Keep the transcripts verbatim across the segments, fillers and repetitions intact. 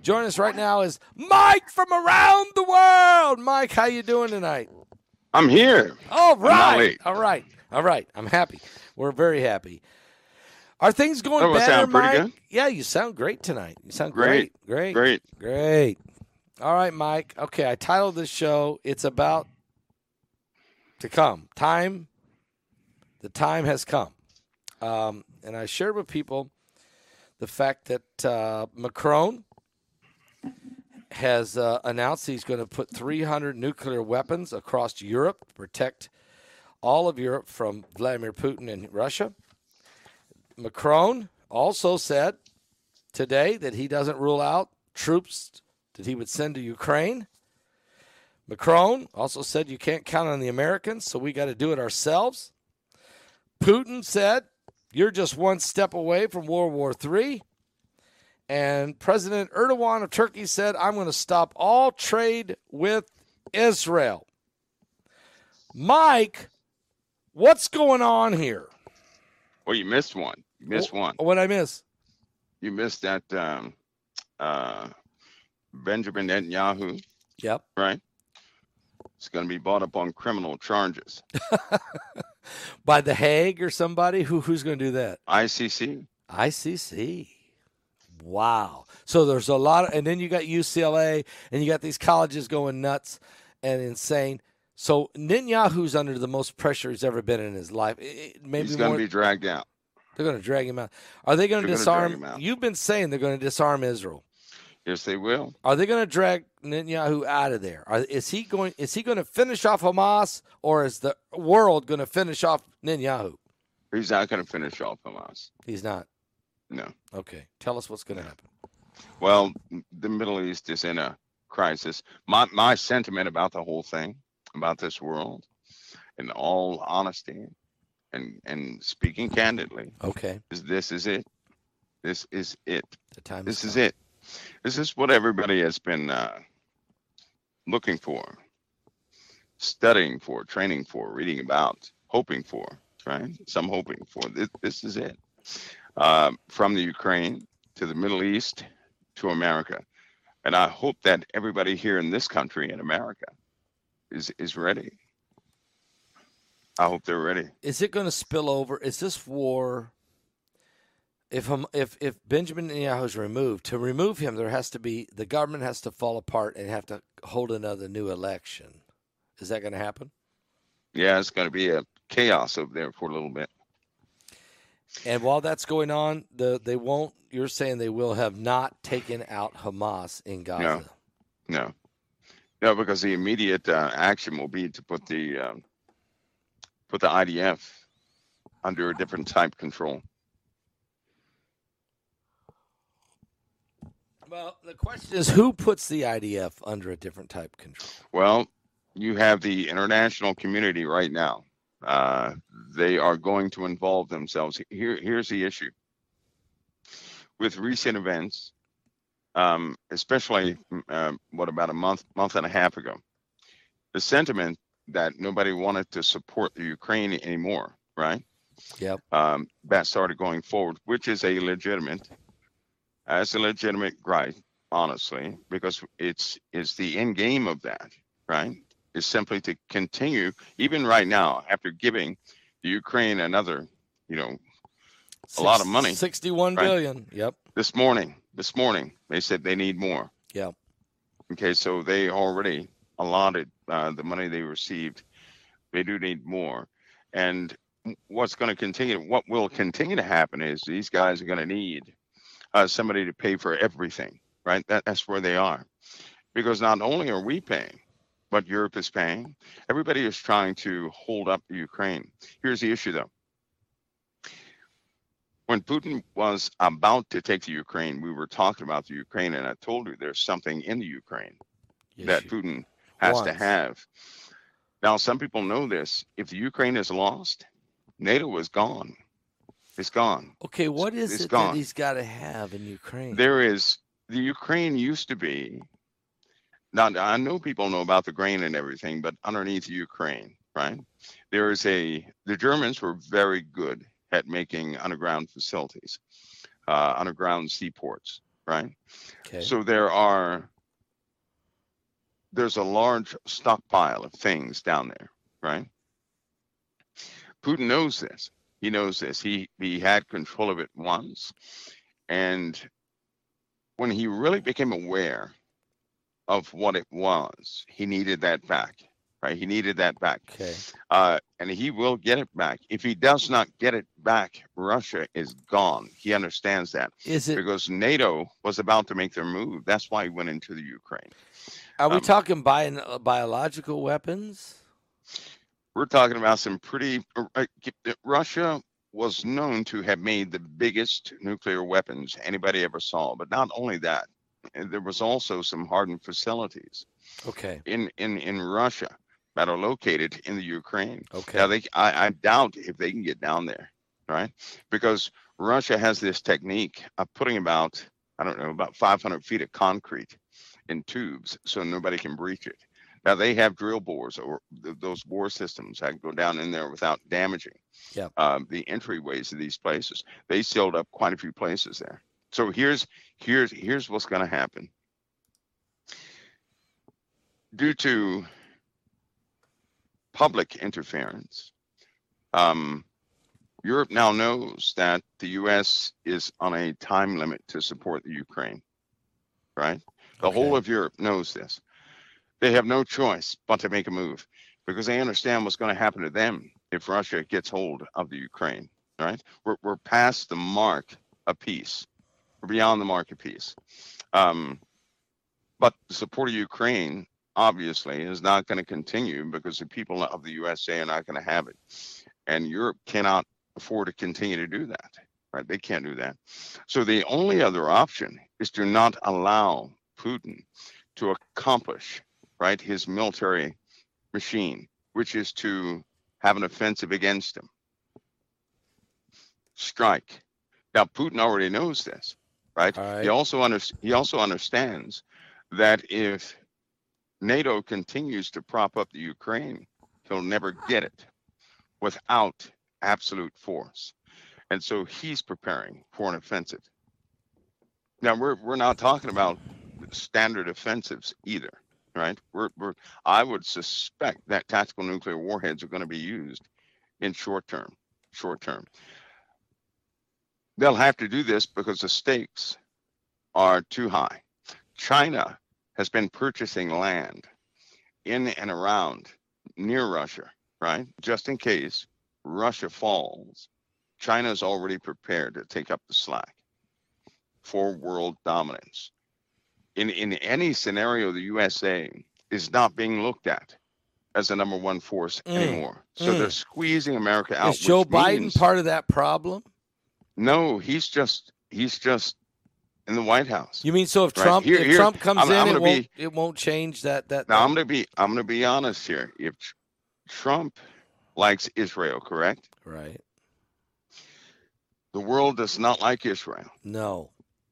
Joining us right now is Mike from around the world. Mike, how you doing tonight? I'm here. All I'm not right. late. All right. All right. I'm happy. We're very happy. Are things going Oh, I better, sound pretty Mike? good? Yeah, you sound great tonight. You sound Great. great. Great. Great. Great. All right, Mike. Okay, I titled this show, It's About to Come. Time. The time has come. Um, and I shared with people the fact that uh, Macron has uh, announced he's going to put three hundred nuclear weapons across Europe to protect all of Europe from Vladimir Putin and Russia. Macron also said today that he doesn't rule out troops that he would send to Ukraine. Macron also said you can't count on the Americans, so we got to do it ourselves. Putin said you're just one step away from World War Three. And President Erdogan of Turkey said, I'm going to stop all trade with Israel. Mike, what's going on here? Well, you missed one. You missed one. What'd I miss? You missed that um, uh, Benjamin Netanyahu, Yep. right? It's going to be brought up on criminal charges. By The Hague or somebody? Who Who's going to do that? I C C. I C C. Wow. So there's a lot of, and then you got U C L A, and you got these colleges going nuts and insane. So Netanyahu's under the most pressure he's ever been in his life. It, maybe He's going more, to be dragged out. They're going to drag him out. Are they going to They're gonna drag disarm? him out. You've been saying they're going to disarm Israel. Yes, they will. Are they going to drag Netanyahu out of there? Are, is he going? Is he going to finish off Hamas, or is the world going to finish off Netanyahu? He's not going to finish off Hamas. He's not. No. Okay. Tell us what's going to happen. Well, the Middle East is in a crisis. My my sentiment about the whole thing, about this world, in all honesty, and and speaking candidly, Okay. is this is it. This is it. The time. This has is come. it. This is what everybody has been uh, looking for, studying for, training for, reading about, hoping for, right? Some hoping for. This, this is it. Uh, from the Ukraine to the Middle East to America. And I hope that everybody here in this country, in America, is, is ready. I hope they're ready. Is it going to spill over? Is this war? If um, if if Benjamin Netanyahu is removed, to remove him, there has to be the government has to fall apart and have to hold another new election. Is that going to happen? Yeah, it's going to be a chaos over there for a little bit. And while that's going on, the they won't. You're saying they will have not taken out Hamas in Gaza. No, no, no, because the immediate uh, action will be to put the um, put the I D F under a different type control. Well, the question is, who puts the I D F under a different type control? Well, you have the international community right now. Uh, they are going to involve themselves. Here, here's the issue. With recent events, um, especially uh, what about a month, month and a half ago, the sentiment that nobody wanted to support the Ukraine anymore, right? Yep. Um, that started going forward, which is a legitimate, as a legitimate right, honestly, because it's it's the end game of that, right? Is simply to continue, even right now, after giving the Ukraine another, you know, a lot of money. Sixty-one right? billion. Yep. This morning, this morning, they said they need more. Yep. Okay, so they already allotted uh, the money they received. They do need more. And what's going to continue, what will continue to happen is these guys are going to need uh, somebody to pay for everything, right? That, that's where they are. Because not only are we paying, but Europe is paying. Everybody is trying to hold up the Ukraine. Here's the issue, though. When Putin was about to take the Ukraine, we were talking about the Ukraine, and I told you there's something in the Ukraine Yes, that you- Putin has to wants. have. Now, some people know this. If the Ukraine is lost, NATO is gone. It's gone. Okay, what is It's it gone. that he's got to have in Ukraine? There is, the Ukraine used to be, now I know people know about the grain and everything, but underneath the Ukraine, right? There is a, the Germans were very good at making underground facilities, uh, underground seaports. right? Okay. So there are there's a large stockpile of things down there, right? Putin knows this. He knows this. He he had control of it once, and when he really became aware of what it was, he needed that back, right? He needed that back, Okay. uh, and he will get it back. If he does not get it back, Russia is gone. He understands that Is it? because NATO was about to make their move. That's why he went into the Ukraine. Are we Um, talking bio, biological weapons? We're talking about some pretty. Uh, Russia was known to have made the biggest nuclear weapons anybody ever saw, but not only that, there was also some hardened facilities Okay. in in in Russia that are located in the Ukraine. Okay. Now they, I, I doubt if they can get down there, right? Because Russia has this technique of putting about, I don't know, about five hundred feet of concrete in tubes so nobody can breach it. Now they have drill bores or th- those bore systems that can go down in there without damaging Yep. um, the entryways of these places. They sealed up quite a few places there. So here's here's here's what's going to happen. Due to public interference, um, Europe now knows that the U S is on a time limit to support the Ukraine, right? The Okay. whole of Europe knows this. They have no choice but to make a move because they understand what's going to happen to them if Russia gets hold of the Ukraine, right? We're, we're past the mark of peace. We're beyond the mark of peace. Um, but the support of Ukraine, obviously, is not going to continue because the people of the U S A are not going to have it. And Europe cannot afford to continue to do that, right? They can't do that. So the only other option is to not allow Putin to accomplish, right, his military machine, which is to have an offensive against him. Strike. Now, Putin already knows this, right? All right. He also under, he also understands that if NATO continues to prop up the Ukraine, he'll never get it without absolute force. And so he's preparing for an offensive. Now, we're we're not talking about standard offensives either, right? We're, we're I would suspect that tactical nuclear warheads are going to be used in short term, short term. They'll have to do this because the stakes are too high. China has been purchasing land in and around near Russia, right? Just in case Russia falls, China is already prepared to take up the slack for world dominance. In in any scenario, the U S A is not being looked at as the number one force Mm, anymore. So mm. they're squeezing America out. Is Joe which Biden means, part of that problem? No, he's just he's just in the White House. You mean so if Right. Trump Here- if here, Trump comes I'm- in, I'm it gonna won't be- it won't change that that. Now that- I'm gonna be I'm gonna be honest here. If Tr- Trump likes Israel, correct? Right. The world does not like Israel. No.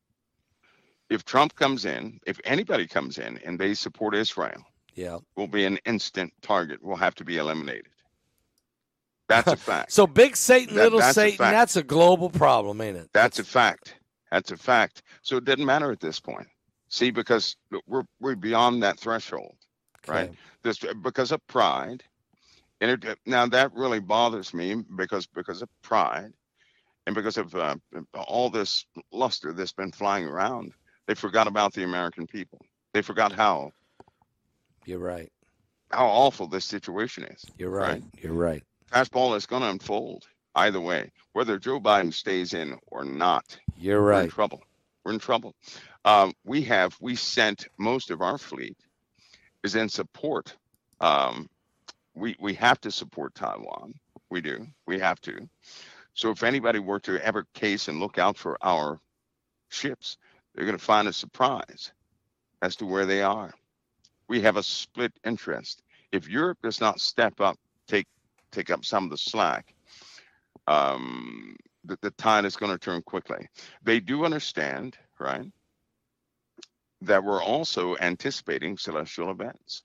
If Trump comes in, if anybody comes in and they support Israel, Yeah. will be an instant target. Will have to be eliminated. That's a fact. So big Satan, That- little that's a Satan, fact. that's a global problem, ain't it? That's a fact. That's a fact. So it doesn't matter at this point. See, because we're we're beyond that threshold, right? Okay. This because of pride. And it, now that really bothers me because because of pride, and because of uh, all this luster that's been flying around. They forgot about the American people. They forgot how You're right. how awful this situation is. You're right. Right. You're right. Fastball is going to unfold either way, whether Joe Biden stays in or not. You're We're in right. trouble. We're in trouble. Um, we have we sent most of our fleet is in support. Um, we we have to support Taiwan. We do. We have to. So if anybody were to ever case and look out for our ships, they're going to find a surprise as to where they are. We have a split interest. If Europe does not step up, take take up some of the slack, um, the, the tide is going to turn quickly. They do understand, right, that we're also anticipating celestial events.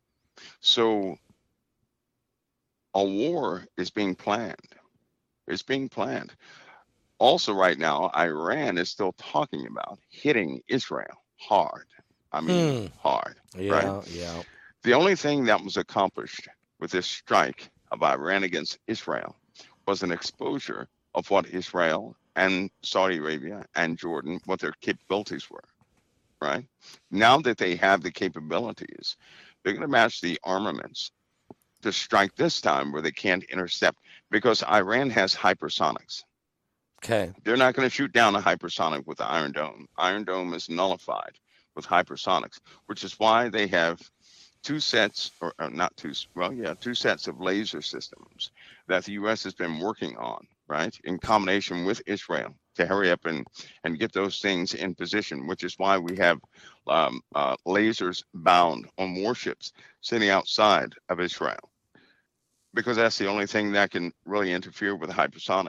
So a war is being planned. It's being planned. Also, right now, Iran is still talking about hitting Israel hard. I mean, Hmm. hard, right? Yeah. Yeah. The only thing that was accomplished with this strike of Iran against Israel was an exposure of what Israel and Saudi Arabia and Jordan, what their capabilities were, right? Now that they have the capabilities, they're going to match the armaments to strike this time where they can't intercept because Iran has hypersonics. Okay. They're not going to shoot down a hypersonic with the Iron Dome. Iron Dome is nullified with hypersonics, which is why they have two sets, or, or not two, well, yeah, two sets of laser systems that the U S has been working on, right, in combination with Israel to hurry up and, and get those things in position, which is why we have um, uh, lasers bound on warships sitting outside of Israel, because that's the only thing that can really interfere with hypersonic.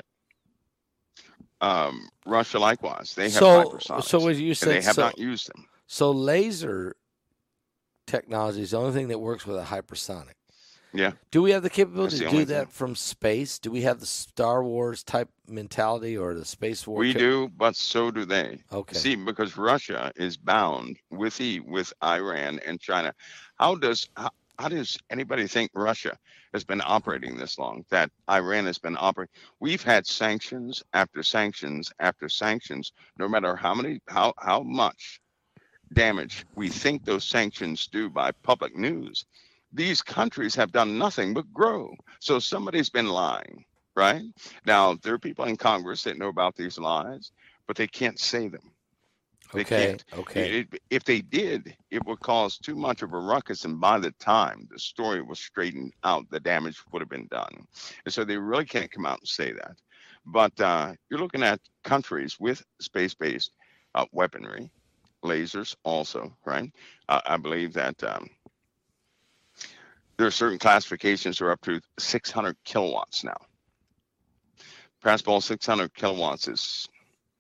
Um, Russia, likewise, they have So, hypersonics, so what you and said, they have so not used them. so laser technology is the only thing that works with a hypersonic. Yeah, Do we have the capability That's the to do only that thing. from space? Do we have the Star Wars type mentality or the space war? We ca- do, but so do they. Okay. See, because Russia is bound with the with Iran and China. How does how, how does anybody think Russia has been operating this long? That Iran has been operating? We've had sanctions after sanctions after sanctions. No matter how many how how much damage we think those sanctions do by public news, these countries have done nothing but grow. So somebody's been lying, right? Now, there are people in Congress that know about these lies, but they can't say them. They Okay. can't. Okay. It, it- if they did, it would cause too much of a ruckus. And by the time the story was straightened out, the damage would have been done. And so they really can't come out and say that. But uh, you're looking at countries with space based uh, weaponry, lasers also, right? Uh, I believe that um, there are certain classifications that are up to six hundred kilowatts now. Fastball six hundred kilowatts is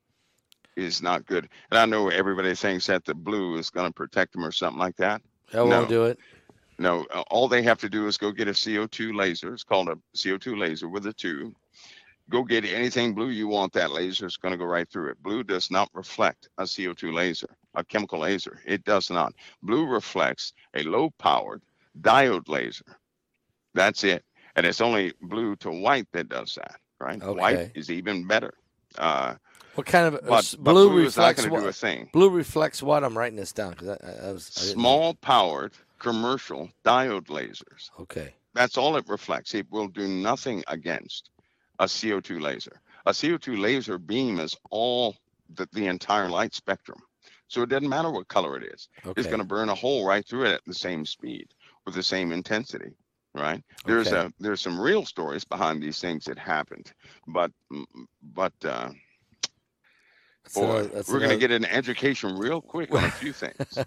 is not good. And I know everybody thinks that the blue is going to protect them or something like that. That won't No, do it. no. uh, All they have to do is go get a C O two laser. It's called a C O two laser with a tube. Go get anything blue you want. That laser is going to go right through it. Blue does not reflect a C O two laser, a chemical laser. It does not. Blue reflects a low powered diode laser. That's it. And it's only blue to white that does that, right? White Okay. is even better. Uh, What kind of uh, but s- but blue blue is not reflects going to do a what? thing. Blue reflects what? I'm writing this down because I, I, I was I didn't know. Small powered commercial diode lasers. Okay. That's all it reflects. It will do nothing against a C O two laser. A C O two laser beam is all the, the entire light spectrum. So it doesn't matter what color it is. It's Okay. going to burn a hole right through it at the same speed with the same intensity, right? There's Okay. a there's some real stories behind these things that happened, but but uh, That's boy, another. That's we're going to another. get an education real quick on a few things.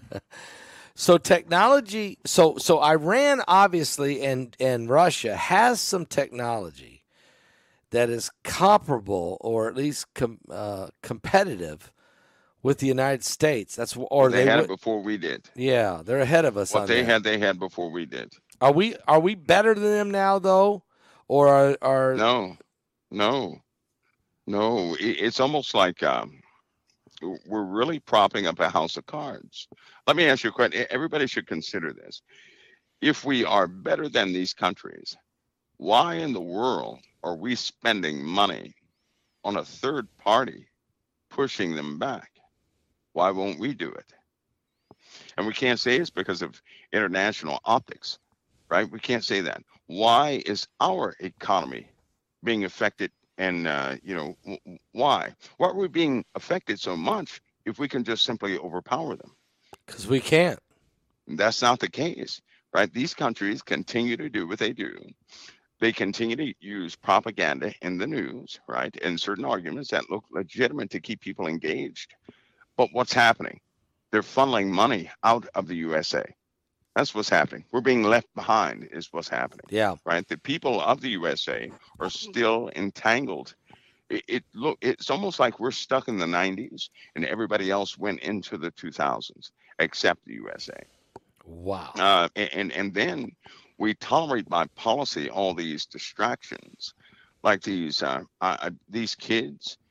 So technology. So so Iran obviously and and Russia has some technology that is comparable or at least com, uh, competitive with the United States. That's or They they had it would. before we did. Yeah, they're ahead of us What on they that. had, they had before we did. Are we are we better than them now though, or are, are No, no, no. It, it's almost like um, we're really propping up a house of cards. Let me ask you a question. Everybody should consider this. If we are better than these countries, why in the world are we spending money on a third party pushing them back? Why won't we do it? And we can't say it's because of international optics, right? We can't say that. Why is our economy being affected? And, uh, you know, w- why? Why are we being affected so much if we can just simply overpower them? because we can't. That's not the case, right? These countries continue to do what they do. They continue to use propaganda in the news, right? And certain arguments that look legitimate to keep people engaged. But what's happening? They're funneling money out of the U S A. That's what's happening. We're being left behind, is what's happening, Yeah. right? The people of the U S A are still entangled. It, it look, it's almost like we're stuck in the nineties, and everybody else went into the two thousands except the U S A. Wow. Uh, a- and and then we tolerate by policy all these distractions, like these uh, uh, uh, these kids.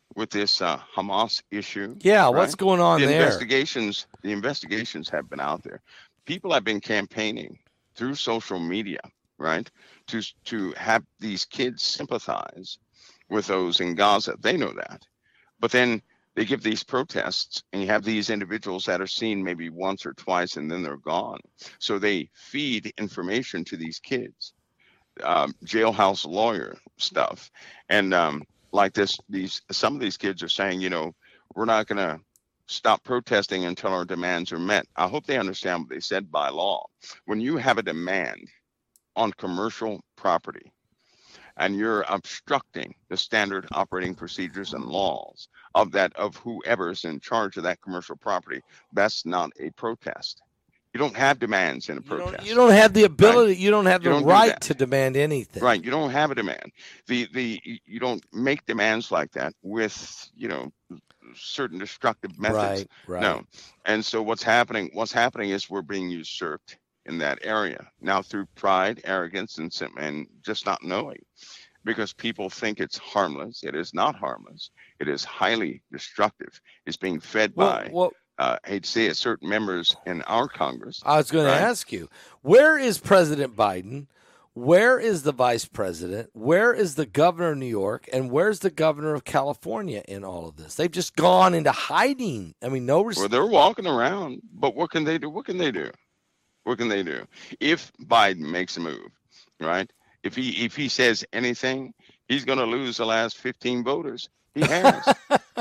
with this uh, Hamas issue. Yeah, right? what's going on the there? Investigations, the investigations have been out there. People have been campaigning through social media, right, to to have these kids sympathize with those in Gaza. They know that, but then they give these protests, and you have these individuals that are seen maybe once or twice, and then they're gone. So they feed information to these kids, um, jailhouse lawyer stuff, and um, like this, these some of these kids are saying, you know, we're not going to stop protesting until our demands are met. I hope they understand what they said by law. When you have a demand on commercial property, and you're obstructing the standard operating procedures and laws of that of whoever's in charge of that commercial property, that's not a protest. You don't have demands in a You protest. don't, you don't have the ability. Right? You don't have You the don't do right that. to demand anything. Right. You don't have a demand. The the you don't make demands like that with, you know, certain destructive methods. Right. Right. No. And so what's happening? What's happening is we're being usurped in that area now through pride, arrogance, and sim- and just not knowing, because people think it's harmless. It is not harmless. It is highly destructive. It's being fed Well, by, well, uh, I hate to say it, certain members in our Congress. I was going right? to ask you, where is President Biden? Where is the vice president? Where is the governor of New York? And where's the governor of California in all of this? They've just gone into hiding. I mean, no. Res- Well, they're walking around, but what can they do? What can they do? What can they do? If Biden makes a move, right? If he if he says anything, he's going to lose the last fifteen voters. He has,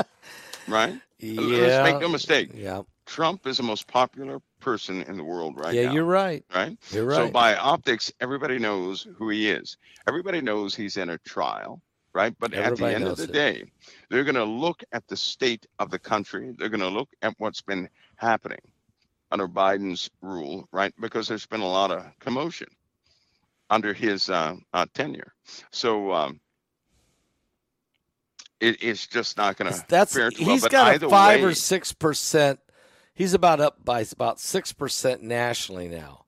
right? yeah. Let's make no mistake. Yeah. Trump is the most popular person in the world right yeah, now. you're right. Right? You're right. So by optics, everybody knows who he is. Everybody knows he's in a trial, right? But Everybody at the end of knows the it. day, they're going to look at the state of the country. They're going to look at what's been happening under Biden's rule, right? Because there's been a lot of commotion under his uh, uh, tenure. So um, it, it's just not going to That's fare too well. he's But got a either five way, or six percent. He's about up by about six percent nationally now.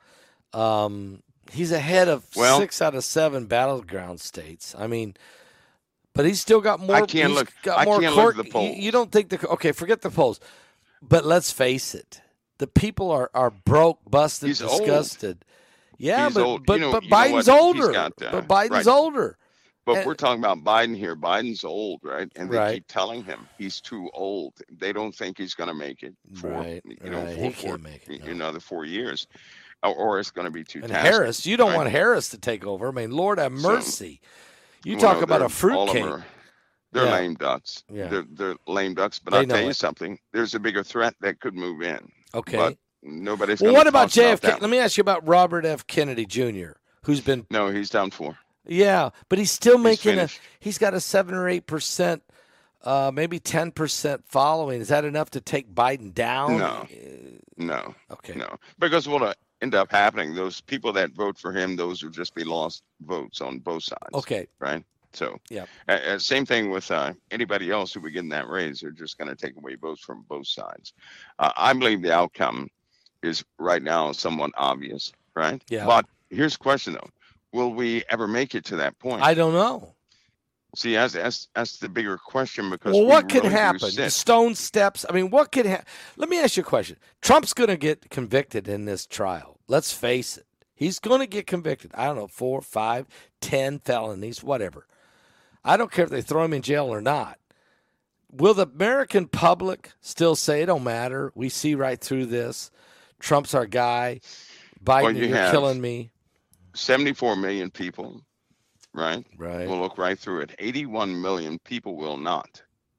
Um, he's ahead of Well- six out of seven battleground states. I mean, but he's still got more. I can't he's look- Got I more can't look court, at the you- polls. You, don't think the okay? Forget the polls. But let's face it, the people are, are broke, busted, He's old. disgusted. Yeah, He's but old. but, You know- but you know Biden's what? He's older. got, uh, but Biden's right. older. But And- we're talking about Biden here. Biden's old, right? And they Right. keep telling him he's too old. They don't think he's going to make it for, Right, you know, right. for, He for can't make it, no. another four years, or, or it's going to be too And taxing. Harris, you don't right? want Harris to take over. I mean, Lord have So- mercy. You Well, talk no, about they're- a fruitcake. all of them are- They're Yeah. lame ducks. Yeah. They're, they're lame ducks. But They I'll know tell you it. something. There's a bigger threat that could move in. Okay. But nobody's Well, gonna what about talk J F K? that Let one. me ask you about Robert F. Kennedy Junior, who's been No, he's down for. yeah, but he's still making a. finished. He's got a seven or eight percent, uh, maybe ten percent following. Is that enough to take Biden down? No. No. Okay. No, because what'll end up happening, those people that vote for him, those will just be lost votes on both sides. Okay. Right. So, Yep. uh, uh, same thing with uh, anybody else who would get in that race. They're just going to take away votes from both sides. Uh, I believe the outcome is right now somewhat obvious. Right. Yeah. But here's the question, though. Will we ever make it to that point? I don't know. See, that's, that's, that's the bigger question because Well, we what could really do happen? sit- Stone steps. I mean, what could happen? Let me ask you a question. Trump's going to get convicted in this trial. Let's face it. He's going to get convicted. I don't know, four, five, ten felonies, whatever. I don't care if they throw him in jail or not. Will the American public still say it don't matter? We see right through this. Trump's our guy. Biden, Well, you you're have- killing me. seventy-four million people, right? Right. We'll look right through it. eighty-one million people will not.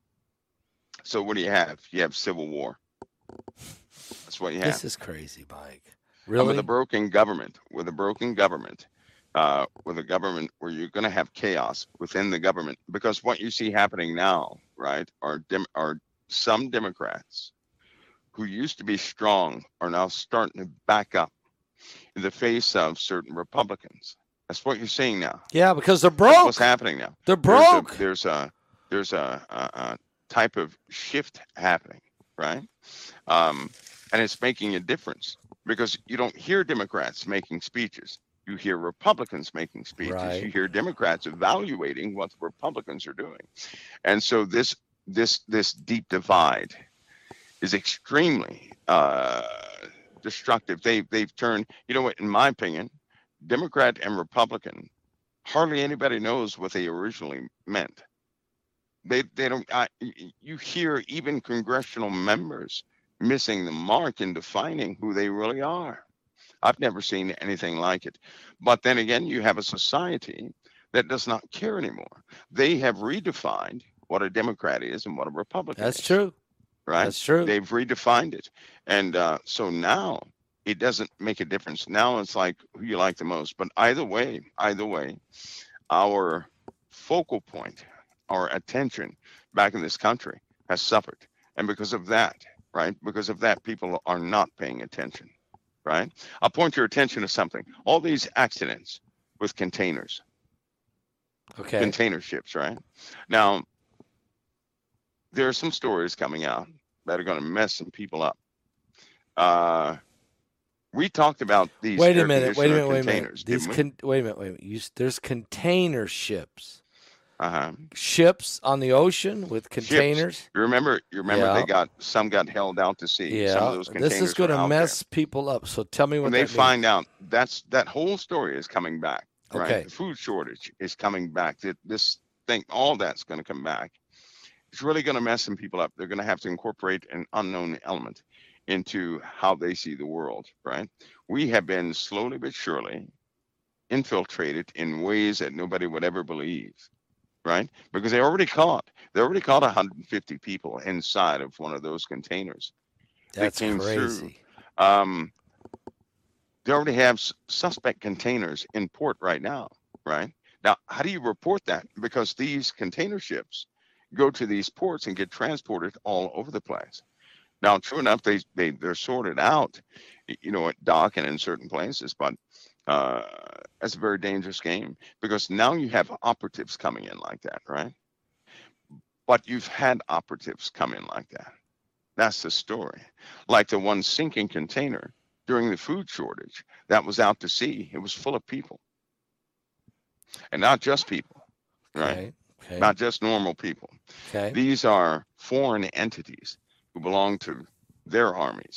So what do you have? You have civil war. That's what you have. This is crazy, Mike. And Really? with a broken government, with a broken government, uh, with a government where you're going to have chaos within the government, because what you see happening now, right, are dem- are some Democrats who used to be strong are now starting to back up in the face of certain Republicans. That's what you're seeing now. Yeah, because they're That's broke. what's happening now. They're There's a- broke. There's a there's a, a, a type of shift happening, right? Um, and it's making a difference because you don't hear Democrats making speeches. You hear Republicans making speeches. Right. You hear Democrats evaluating what the Republicans are doing. And so this this this deep divide is extremely uh, destructive. They they've turned, you know what, in my opinion, Democrat and Republican, hardly anybody knows what they originally meant. They they don't. I, you hear even congressional members missing the mark in defining who they really are. I've never seen anything like it. But then again, you have a society that does not care anymore. They have redefined what a Democrat is and what a Republican That's is. true. Right? That's true. They've redefined it. And uh, so now it doesn't make a difference. Now it's like who you like the most. But either way, either way, our focal point, our attention back in this country has suffered. And because of that, right? Because of that, people are not paying attention, right? I'll point your attention to something. All these accidents with containers, Okay. container ships, right? Now, there are some stories coming out that are going to mess some people up. Uh, we talked about these Wait a air minute. Wait a conditioner minute. Wait a minute. containers, These didn't we? con- wait a minute. Wait a minute. You, s- there's container ships. Uh-huh. Ships on the ocean with containers. Ships. You remember? You remember Yeah. they got some got held out to sea. Some of Yeah. those containers This is going were to out there. mess people up. So tell me what When that they means. find out, that's that whole story is coming back. Right? Okay. The food shortage is coming back. That this thing, all that's going to come back. It's really going to mess some people up. They're going to have to incorporate an unknown element into how they see the world, right? We have been slowly but surely infiltrated in ways that nobody would ever believe, right? Because they already caught, they already caught one hundred fifty people inside of one of those containers. That's came through. crazy. Um, they already have s- suspect containers in port right now, right? Now, how do you report that? Because these container ships go to these ports and get transported all over the place. Now, true enough, they, they, they're sorted out, y- you know, at dock and in certain places, but uh, that's a very dangerous game because now you have operatives coming in like that, right? But you've had operatives come in like that. That's the story. Like the one sinking container during the food shortage that was out to sea. It was full of people. And not just people, right? Okay. Okay. Not just normal people. Okay. These are foreign entities who belong to their armies.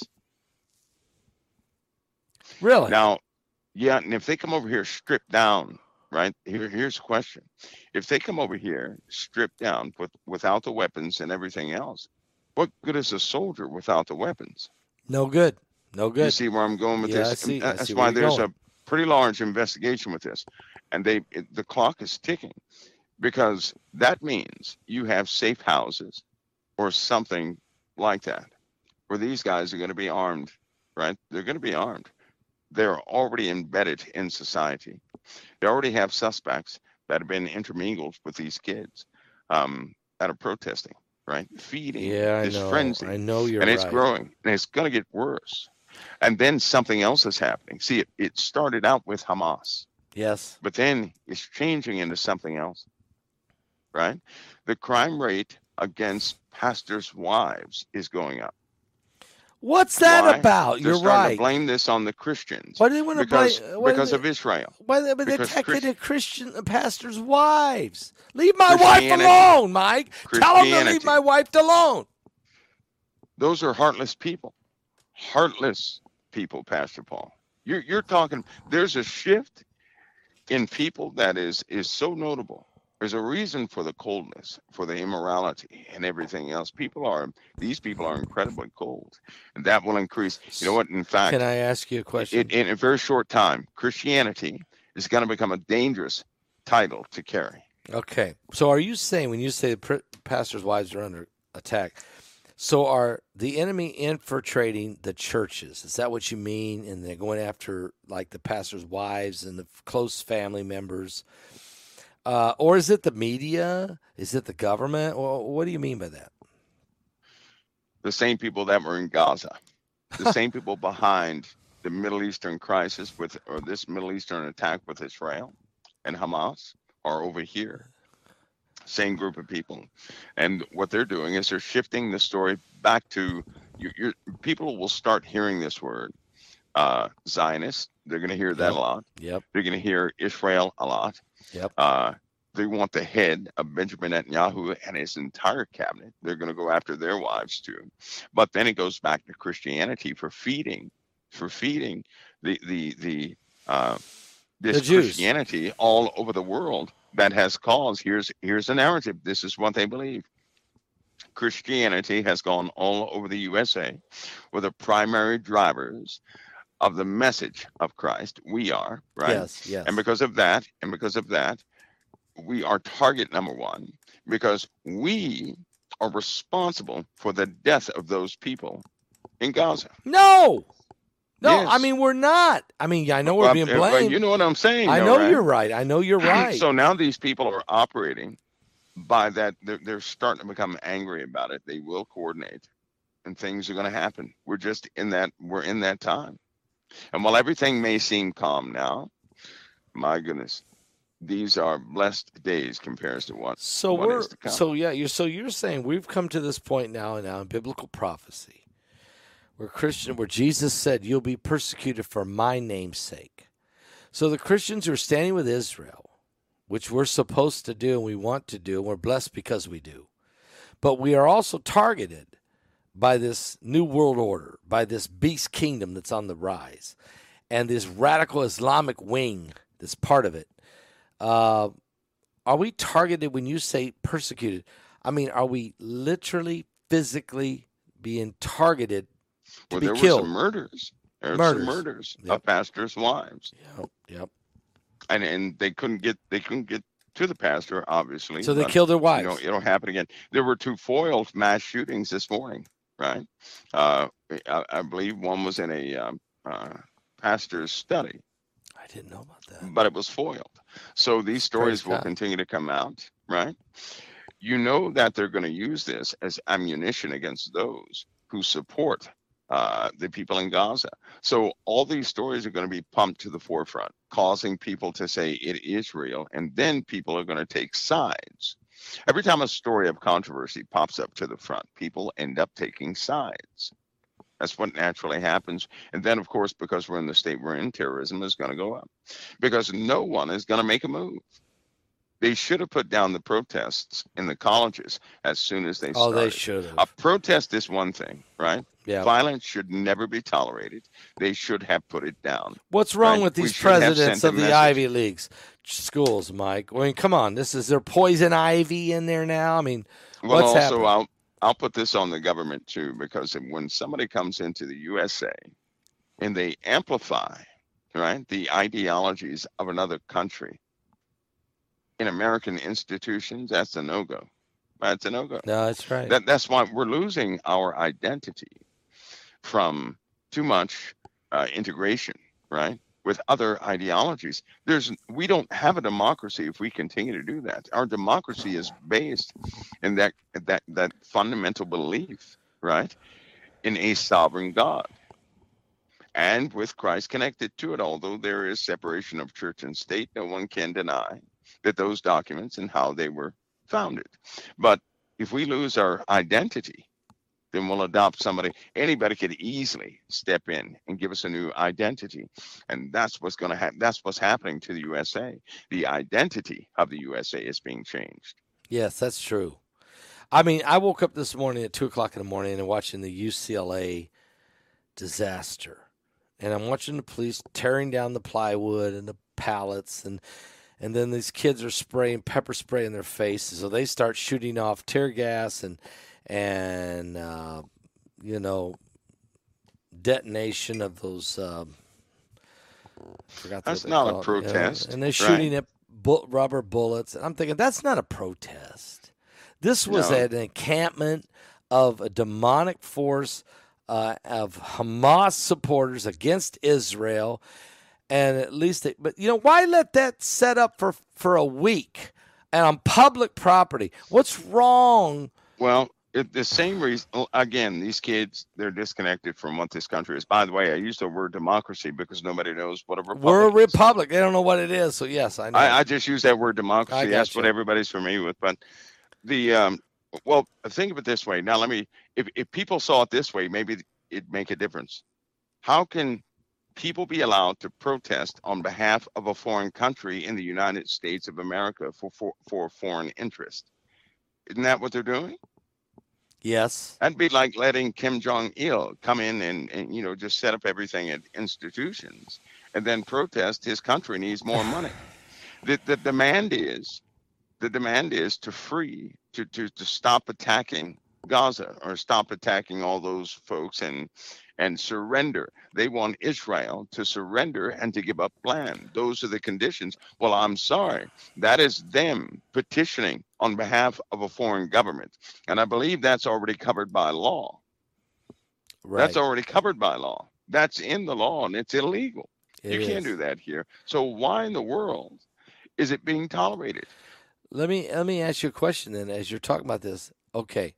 Really? Now, yeah, and if they come over here stripped down, right? Here, here's a question. If they come over here stripped down with, without the weapons and everything else, what good is a soldier without the weapons? No good. No You good. see where I'm going with Yeah, I this? see- And I That's see where why you're there's going. a pretty large investigation with this. And they it, the clock is ticking because that means you have safe houses or something like that where these guys are going to be armed, right? They're going to be armed. They're already embedded in society. They already have suspects that have been intermingled with these kids um, that are protesting, right? Feeding Yeah, I this know. frenzy. I know you're and it's right. growing and it's going to get worse. And then something else is happening. See, it, it started out with Hamas, Yes. but then it's changing into something else, right? The crime rate against pastors' wives is going up. What's that Why? about? They're You're starting right. to blame this on the Christians Why do they want to because, blame? Why do because they- of Israel. Why they, but they because attacking Christ- the Christian the pastors' wives? Leave my wife Christianity- alone, Mike. Tell them to leave Christianity. my wife alone. Those are heartless people. Heartless people, Pastor Paul. You're you're talking. There's a shift in people that is is so notable. There's a reason for the coldness, for the immorality, and everything else. People are these people are incredibly cold, and that will increase. You know what? In fact, Can I ask you a question? it, in a very short time, Christianity is going to become a dangerous title to carry. Okay. So are you saying when you say the pr- pastors' wives are under attack, so are the enemy infiltrating the churches? Is that what you mean? And they're going after like the pastors' wives and the close family members? Uh, or is it the media? Is it the government? Well, what do you mean by that? The same people that were in Gaza, the same people behind the Middle Eastern crisis with, or this Middle Eastern attack with Israel and Hamas are over here. Same group of people. And what they're doing is they're shifting the story back to, you, you're, people will start hearing this word, uh, Zionist. They're going to hear that Yep. a lot. Yep. They're going to hear Israel a lot. Yep. Uh, they want the head of Benjamin Netanyahu and his entire cabinet. They're going to go after their wives too. But then it goes back to Christianity for feeding, for feeding the the the uh, this The Jews. Christianity all over the world that has caused. Here's here's the narrative. This is what they believe. Christianity has gone all over the U S A, where the primary drivers of the message of Christ, we are, right? Yes, yes. And because of that, and because of that, we are target number one, because we are responsible for the death of those people in Gaza. No, no, Yes. I mean, we're not. I mean, I know we're Well, being uh, well, blamed. you know what I'm saying, I though, know right? you're right. I know you're right. So now these people are operating by that. They're, they're starting to become angry about it. They will coordinate, and things are going to happen. We're just in that. We're in that time. And while everything may seem calm now, my goodness, these are blessed days compared to what, So what we're is to come. so yeah. You're so you're saying we've come to this point now now in biblical prophecy, where Christian, where Jesus said, "You'll be persecuted for my name's sake." So the Christians who are standing with Israel, which we're supposed to do and we want to do, and we're blessed because we do, but we are also targeted by this new world order, by this beast kingdom that's on the rise, and this radical Islamic wing that's part of it. Uh, are we targeted when you say persecuted? I mean, are we literally, physically being targeted to Well, be there were killed? some murders. There were Murders. some murders Yep. of pastors' wives, Yep, yep. and and they couldn't get they couldn't get to the pastor, obviously. So they but, killed their You wives. know, it'll happen again. There were two foiled mass shootings this morning, right? Uh, I, I believe one was in a um, uh, pastor's study, I didn't know about that. but it was foiled. So these stories Praise will God. continue to come out, right? You know that they're going to use this as ammunition against those who support uh, the people in Gaza. So all these stories are going to be pumped to the forefront, causing people to say it is real, and then people are going to take sides. Every time a story of controversy pops up to the front, people end up taking sides. That's what naturally happens. And then, of course, because we're in the state we're in, terrorism is going to go up because no one is going to make a move. They should have put down the protests in the colleges as soon as they Oh, started. they should A have. protest is one thing, right? Yeah. Violence should never be tolerated. They should have put it down. What's wrong Right. with We these should have presidents sent a of the message. Ivy Leagues schools, Mike? I mean, come on. This is there poison ivy in there now? I mean, Well, what's also, happening? I'll I'll put this on the government too, because when somebody comes into the U S A and they amplify, right, the ideologies of another country in American institutions, that's a no-go. That's a no-go. No, that's right. That that's why we're losing our identity from too much uh, integration, right, with other ideologies. There's we don't have a democracy if we continue to do that. Our democracy is based in that that that fundamental belief, right, in a sovereign God, and with Christ connected to it. Although there is separation of church and state, no one can deny that those documents and how they were founded. But if we lose our identity, then we'll adopt somebody. Anybody could easily step in and give us a new identity, and that's what's going to happen. That's what's happening to the U S A. The identity of the U S A is being changed. Yes, that's true. I mean, I woke up this morning at two o'clock in the morning and watching the U C L A disaster, and I'm watching the police tearing down the plywood and the pallets, and and then these kids are spraying pepper spray in their faces, so they start shooting off tear gas and and uh, you know, detonation of those. Um, forgot That's what they not a call it, you know, protest, and they're right? shooting at bu- rubber bullets. And I'm thinking that's not a protest. This was No. an encampment of a demonic force uh, of Hamas supporters against Israel, and at least, they, but you know, why let that set up for for a week and on public property? What's wrong? Well, it, the same reason. Again, these kids, they're disconnected from what this country is. By the way, I use the word democracy because nobody knows what a republic We're a is. republic. They don't know what it is. So yes, I know. I, I just use that word I democracy. That's gotcha. what everybody's familiar with. But the um, well, think of it this way. Now, let me. If if people saw it this way, maybe it'd make a difference. How can people be allowed to protest on behalf of a foreign country in the United States of America for, for, for foreign interest. Isn't that what they're doing? Yes. That'd be like letting Kim Jong-il come in and, and, you know, just set up everything at institutions and then protest his country needs more money. the, the demand is, the demand is to free, to, to, to stop attacking Gaza or stop attacking all those folks and and surrender. They want Israel to surrender and to give up land. Those are the conditions. Well, I'm sorry. That is them petitioning on behalf of a foreign government. And I believe that's already covered by law. Right. That's already covered by law. That's in the law and it's illegal. It you can't is. do that here. So why in the world is it being tolerated? Let me let me ask you a question then as you're talking about this. Okay.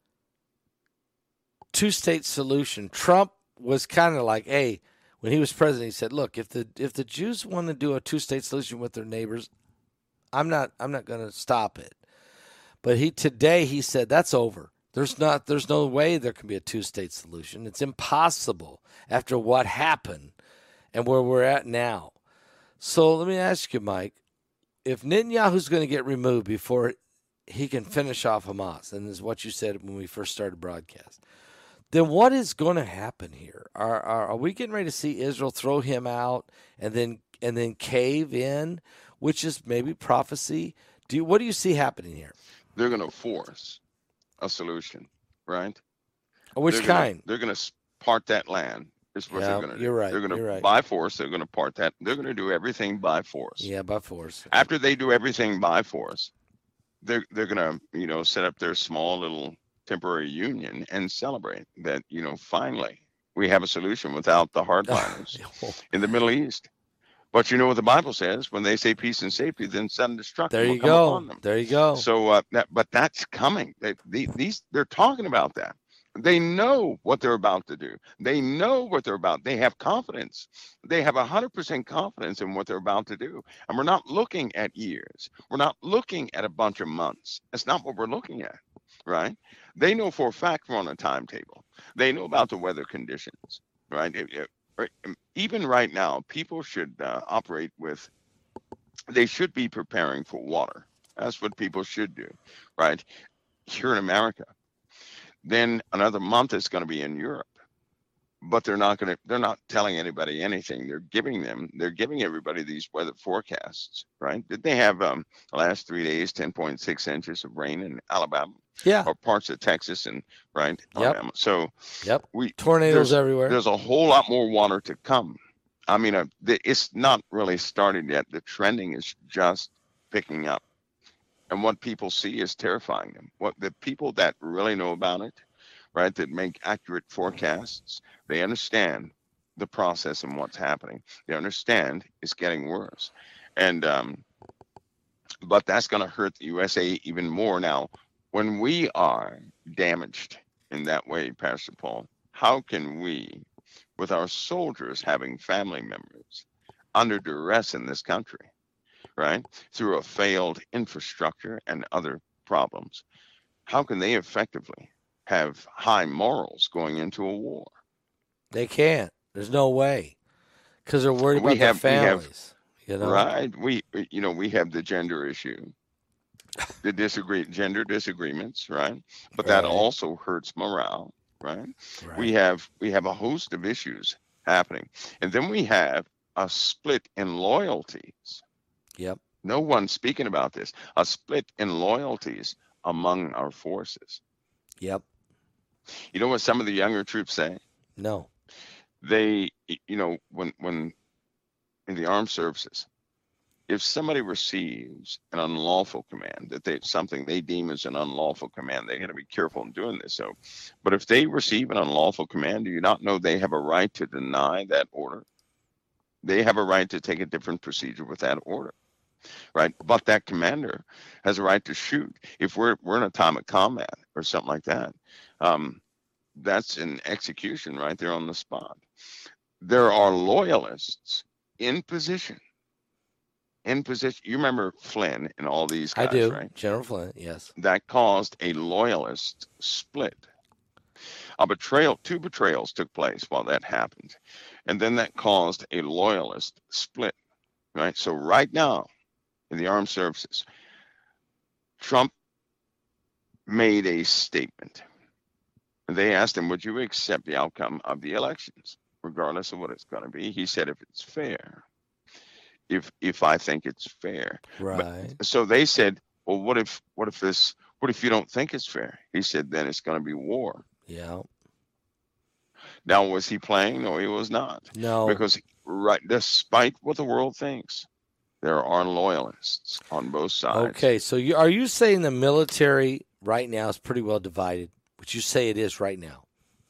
Two-state solution. Trump was kind of like, hey, when he was president, he said, look, if the if the Jews want to do a two-state solution with their neighbors, I'm not I'm not going to stop it. But he today he said that's over. There's not there's no way there can be a two-state solution. It's impossible after what happened and where we're at now. So let me ask you, Mike, if Netanyahu's going to get removed before he can finish off Hamas, and this is what you said when we first started broadcast, then what is going to happen here? Are, are are we getting ready to see Israel throw him out and then and then cave in, which is maybe prophecy? Do you, what do you see happening here? They're going to force a solution, right? Which they're kind? Gonna, they're going to part that land. Is what yeah, they're going to do. You're right. They're going to right. by force. They're going to part that. They're going to do everything by force. Yeah, by force. After they do everything by force, they're they're going to you know set up their small little temporary union and celebrate that, you know, finally we have a solution without the hardliners in the Middle East. But you know what the Bible says, when they say peace and safety, then sudden destruction there will you come go. upon them. There you go. So, uh, that, but that's coming. They, they, these, they're talking about that. They know what they're about to do. They know what they're about. They have confidence. They have one hundred percent confidence in what they're about to do. And we're not looking at years. We're not looking at a bunch of months. That's not what we're looking at, right? They know for a fact we're on a timetable. They know about the weather conditions, right? It, it, right? Even right now, people should uh, operate with, they should be preparing for water. That's what people should do, right? Here in America. Then another month it's going to be in Europe. But they're not going to, they're not telling anybody anything. They're giving them, they're giving everybody these weather forecasts, right? Did they have um, the last three days, ten point six inches of rain in Alabama? Yeah. Or parts of Texas and, right? Yep. Alabama. So yep. we tornadoes there's, everywhere. There's a whole lot more water to come. I mean, uh, the, it's not really started yet. The trending is just picking up. And what people see is terrifying them. What the people that really know about it, right, that make accurate forecasts, they understand the process and what's happening. They understand it's getting worse. And, um, but that's going to hurt the U S A even more. Now, when we are damaged in that way, Pastor Paul, how can we, with our soldiers having family members under duress in this country, right, through a failed infrastructure and other problems, how can they effectively have high morals going into a war? They can't. There's no way, because they're worried we about have, their families. We have, you know, right? We, you know, we have the gender issue, the disagree, gender disagreements, right? But that right. also hurts morale, right? right? We have, we have a host of issues happening, and then we have a split in loyalties. Yep. No one's speaking about this. A split in loyalties among our forces. Yep. You know what some of the younger troops say? No. They, you know, when when in the armed services, if somebody receives an unlawful command, that they something they deem as an unlawful command, they got to be careful in doing this. So, but if they receive an unlawful command, do you not know they have a right to deny that order? They have a right to take a different procedure with that order, right? But that commander has a right to shoot. If we're we're in a time of combat or something like that, um, that's an execution right there on the spot. There are loyalists in position. In position. You remember Flynn and all these guys, I do. right? General Flynn, yes. That caused a loyalist split. A betrayal, two betrayals took place while that happened. And then that caused a loyalist split, right? So right now in the armed services, Trump made a statement. They asked him, would you accept the outcome of the elections, regardless of what it's going to be? He said, if it's fair, if if I think it's fair. Right. But, so they said, well, what if what if this what if you don't think it's fair? He said, then it's going to be war. Yeah. Now, was he playing? No, he was not. No. Because right, despite what the world thinks, there are loyalists on both sides. Okay, so you, are you saying the military right now is pretty well divided? Would you say it is right now?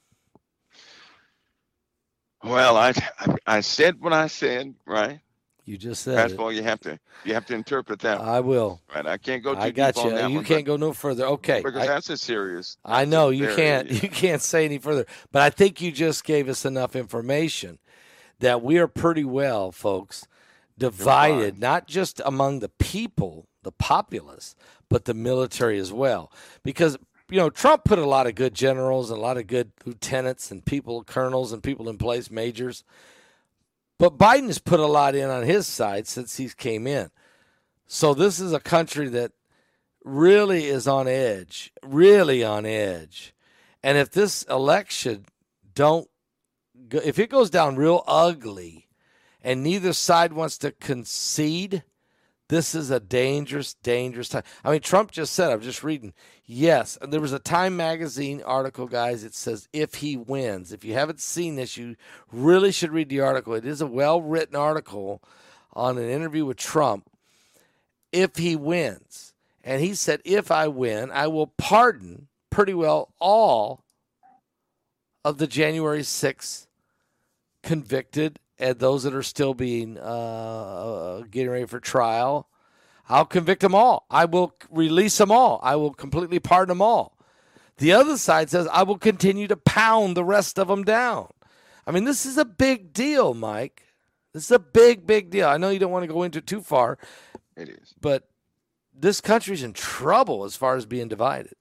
Well, I I, I said what I said, right? You just said That's it. all you have to you have to interpret that. I will. Right, I can't go too I got deep you. on that You one, can't go no further. Okay. because I, that's a serious. I that's know a you very- can't. You can't say any further. But I think you just gave us enough information that we are pretty well, folks, divided, fine. not just among the people, the populace, but the military as well. Because you know, Trump put a lot of good generals and a lot of good lieutenants and people, colonels and people in place, majors. But Biden has put a lot in on his side since he came in. So this is a country that really is on edge, really on edge. And if this election don't go, if it goes down real ugly and neither side wants to concede, this is a dangerous, dangerous time. I mean, Trump just said, I'm just reading, yes. And there was a Time magazine article, guys, it says, if he wins. If you haven't seen this, you really should read the article. It is a well-written article on an interview with Trump. If he wins. And he said, if I win, I will pardon pretty well all of the January sixth convicted and those that are still being uh, getting ready for trial. I'll convict them all. I will release them all. I will completely pardon them all. The other side says I will continue to pound the rest of them down. I mean, this is a big deal, Mike. This is a big, big deal. I know you don't want to go into it too far. It is. But this country's in trouble as far as being divided.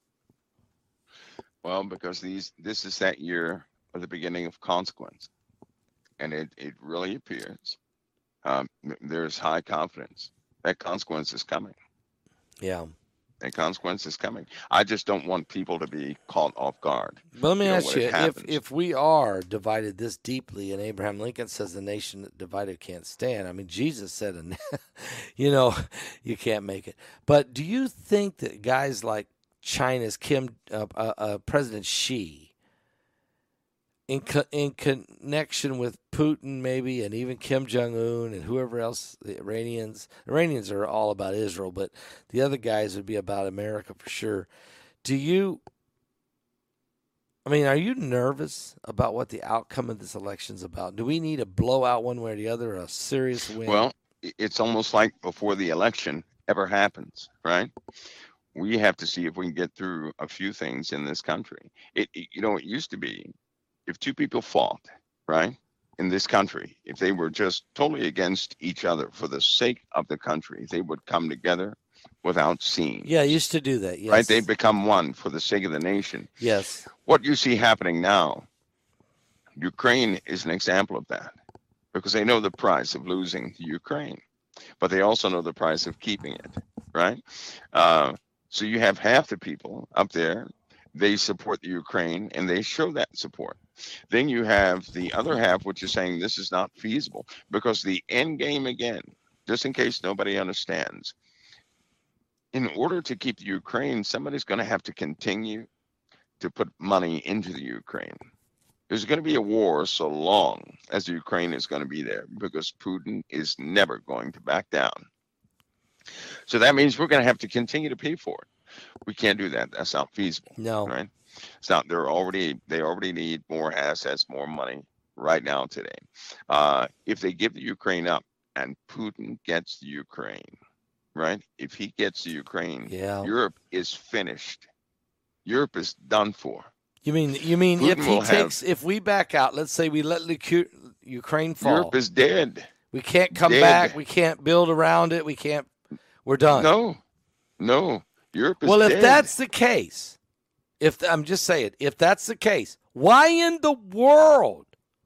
Well, because these this is that year of the beginning of consequence. And it, it really appears um, there's high confidence that consequence is coming. Yeah. That consequence is coming. I just don't want people to be caught off guard. But let me You know, ask when you, it if, happens. if we are divided this deeply, and Abraham Lincoln says the nation that divided can't stand, I mean, Jesus said, you know, you can't make it. But do you think that guys like China's Kim, uh, uh, uh, President Xi, in co- in connection with Putin maybe, and even Kim Jong-un and whoever else, the Iranians, Iranians are all about Israel, but the other guys would be about America for sure. Do you, I mean, are you nervous about what the outcome of this election is about? Do we need a blowout one way or the other, a serious win? Well, i- it's almost like before the election ever happens, right? We have to see if we can get through a few things in this country. It, it you know, it used to be if two people fought, right, in this country, if they were just totally against each other for the sake of the country, they would come together without seeing. Yeah, I used to do that, yes. Right? They become one for the sake of the nation. Yes. What you see happening now, Ukraine is an example of that, because they know the price of losing Ukraine, but they also know the price of keeping it, right? Uh, so you have half the people up there, they support the Ukraine, and they show that support. Then you have the other half, which is saying this is not feasible, because the end game, again, just in case nobody understands, in order to keep the Ukraine, somebody's going to have to continue to put money into the Ukraine. There's going to be a war so long as the Ukraine is going to be there, because Putin is never going to back down. So that means we're going to have to continue to pay for it. We can't do that. That's not feasible. No. Right? It's not. They're already. They already need more assets, more money right now today. Uh, if they give the Ukraine up and Putin gets the Ukraine, right? If he gets the Ukraine, Yeah. Europe is finished. Europe is done for. You mean you mean Putin if he will have- takes if we back out, let's say we let Licu- Ukraine fall, Europe is dead. we can't come dead. back, we can't build around it, we can't. We're done. No, no. Europe is well, if dead. that's the case, if I'm just saying, if that's the case, why in the world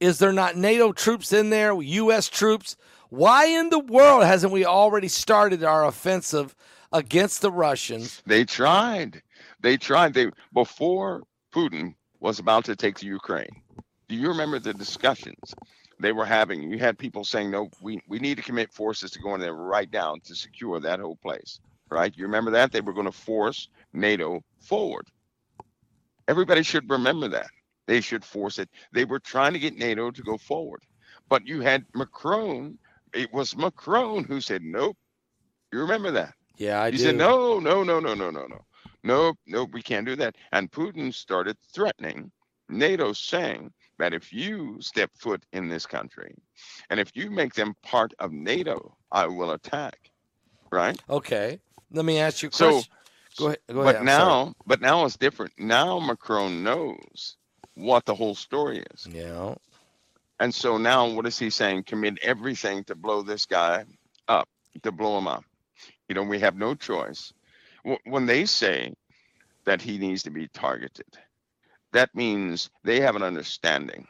Is there not NATO troops in there, U S troops? Why in the world hasn't we already started our offensive against the Russians? They tried. They tried. They before Putin was about to take the Ukraine. Do you remember the discussions they were having? You had people saying, no, we, we need to commit forces to go in there right now to secure that whole place, right? You remember that? They were going to force NATO forward. Everybody should remember that. They should force it. They were trying to get NATO to go forward. But you had Macron. It was Macron who said, nope. You remember that? Yeah, I he do. said, no, no, no, no, no, no, no. Nope, nope, we can't do that. And Putin started threatening NATO, saying that if you step foot in this country and if you make them part of NATO, I will attack. Right? Okay. Let me ask you a so, question. Go ahead. Go but ahead. I'm now, sorry. but now it's different. Now Macron knows what the whole story is. Yeah. And so now what is he saying? Commit everything to blow this guy up, to blow him up. You know, we have no choice. When they say that he needs to be targeted, that means they have an understanding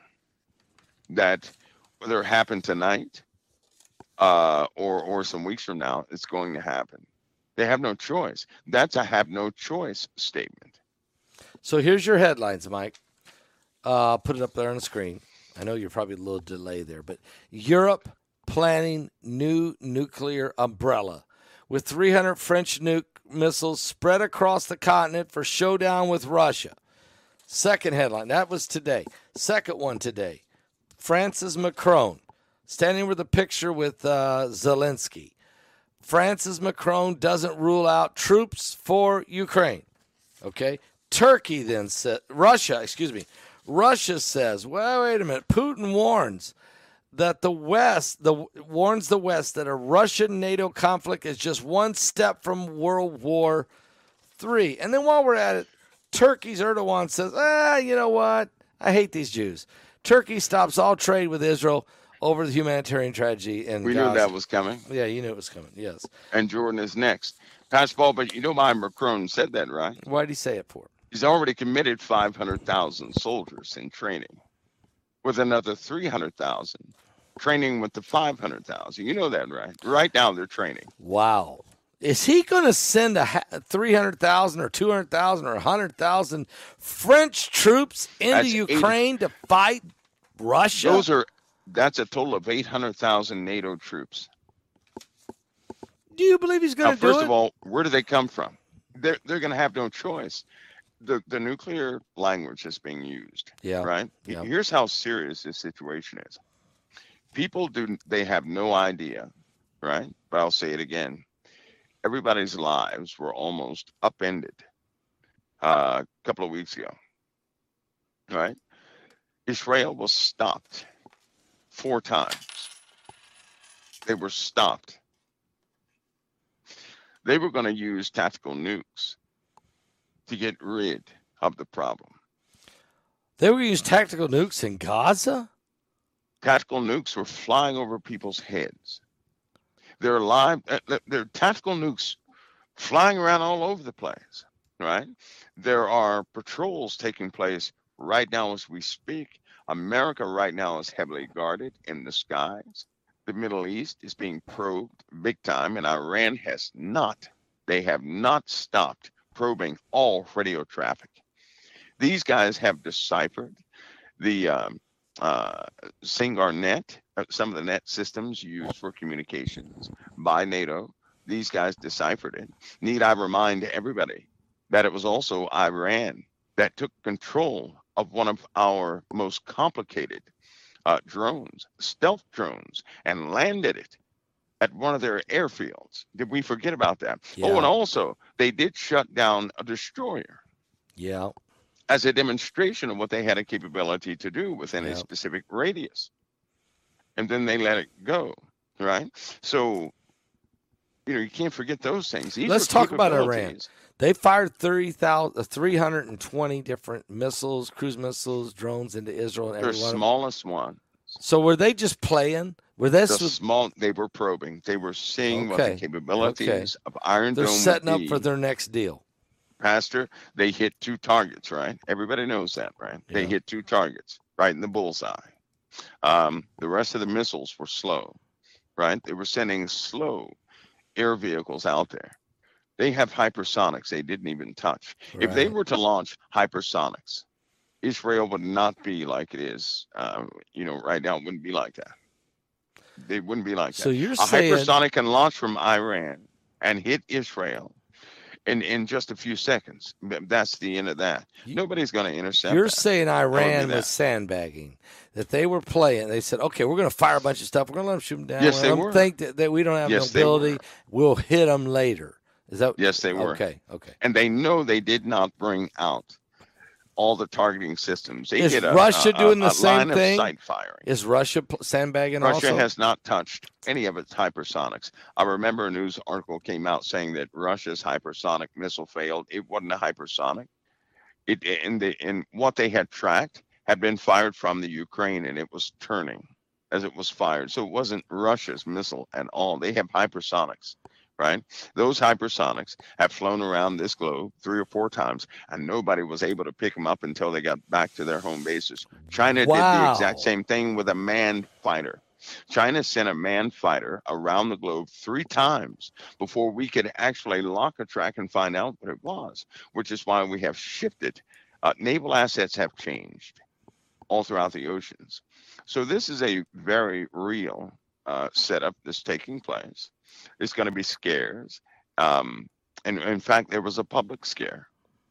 that whether it happened tonight uh, or or some weeks from now, it's going to happen. They have no choice. That's a have no choice statement. So here's your headlines, Mike. Uh, put it up there on the screen. I know you're probably a little delay there, but Europe planning new nuclear umbrella with three hundred French nuke missiles spread across the continent for showdown with Russia. Second headline, that was today. Second one today, France's Macron standing with a picture with uh, Zelensky. France's Macron doesn't rule out troops for Ukraine. Okay. Turkey then said, Russia, excuse me, Russia says, well, wait a minute. Putin warns that the West, the warns the West that a Russian-NATO conflict is just one step from World War Three. And then while we're at it, Turkey's Erdogan says, ah, you know what? I hate these Jews. Turkey stops all trade with Israel over the humanitarian tragedy in We Gaza. knew that was coming. Yeah, you knew it was coming, yes. And Jordan is next. Pass ball, but you know why Macron said that, right? Why did he say it for? He's already committed five hundred thousand soldiers in training with another three hundred thousand training with the five hundred thousand. You know that, right? Right now they're training. Wow. Is he going to send a three hundred thousand or two hundred thousand or one hundred thousand French troops into That's Ukraine eighty to fight Russia? Those are that's a total of eight hundred thousand NATO troops. Do you believe he's going Now, to do it? first of all, where do they come from? They're they're going to have no choice. The the nuclear language is being used. Yeah. Right. Yeah. Here's how serious this situation is. People do they have no idea, right? But I'll say it again. Everybody's lives were almost upended uh, a couple of weeks ago. Right? Israel was stopped four times. They were stopped. They were going to use tactical nukes to get rid of the problem. They were using tactical nukes in Gaza? Tactical nukes were flying over people's heads. They're live. They're tactical nukes flying around all over the place, right? There are patrols taking place right now as we speak. America right now is heavily guarded in the skies. The Middle East is being probed big time, and Iran has not. They have not stopped probing all radio traffic. These guys have deciphered the um, uh, SINGAR-net, uh, some of the net systems used for communications by NATO. These guys deciphered it. Need I remind everybody that it was also Iran that took control of one of our most complicated uh, drones, stealth drones, and landed it at one of their airfields. Did we forget about that? Yeah. Oh, and also they did shut down a destroyer. Yeah. As a demonstration of what they had a capability to do within Yeah. a specific radius. And then they let it go, right? So, you know, you can't forget those things. These Let's are talk about Iran. capabilities. They fired thirty thousand, three hundred twenty different missiles, cruise missiles, drones into Israel. And Their every one of them. smallest one. So were they just playing? Were they? The small, they were probing. They were seeing what Okay. the capabilities Okay. of Iron They're Dome setting would up be. for their next deal. Pastor, they hit two targets, right? Everybody knows that, right? They Yeah. hit two targets right in the bullseye. Um, the rest of the missiles were slow, right? They were sending slow air vehicles out there. They have hypersonics they didn't even touch. If they Right. were to launch hypersonics, Israel would not be like it is, uh, you know, right now. It wouldn't be like that. They wouldn't be like So that. you're A saying hypersonic can launch from Iran and hit Israel in, in just a few seconds. That's the end of that. you- Nobody's going to intercept you're that. saying That would be Iran was that. sandbagging, that they were playing. They said, okay, we're going to fire a bunch of stuff. We're going to let them shoot them down. Yes, We're they going to were. think that, that we don't have Yes, they mobility. were. We'll hit them later. Is that Yes, they were. okay? Okay. And they know they did not bring out all the targeting systems. They Is did a, Russia a, doing a, the a same line thing? of sight firing. Is Russia pl- sandbagging Russia also? has not touched any of its hypersonics. I remember a news article came out saying that Russia's hypersonic missile failed. It wasn't a hypersonic. It in the in what they had tracked had been fired from the Ukraine, and it was turning as it was fired. So it wasn't Russia's missile at all. They have hypersonics, right? Those hypersonics have flown around this globe three or four times, and nobody was able to pick them up until they got back to their home bases. China did the exact Wow. same thing with a manned fighter. China sent a manned fighter around the globe three times before we could actually lock a track and find out what it was, which is why we have shifted. Uh, naval assets have changed all throughout the oceans. So this is a very real uh, setup that's taking place. It's going to be scares. Um, and in fact, there was a public scare,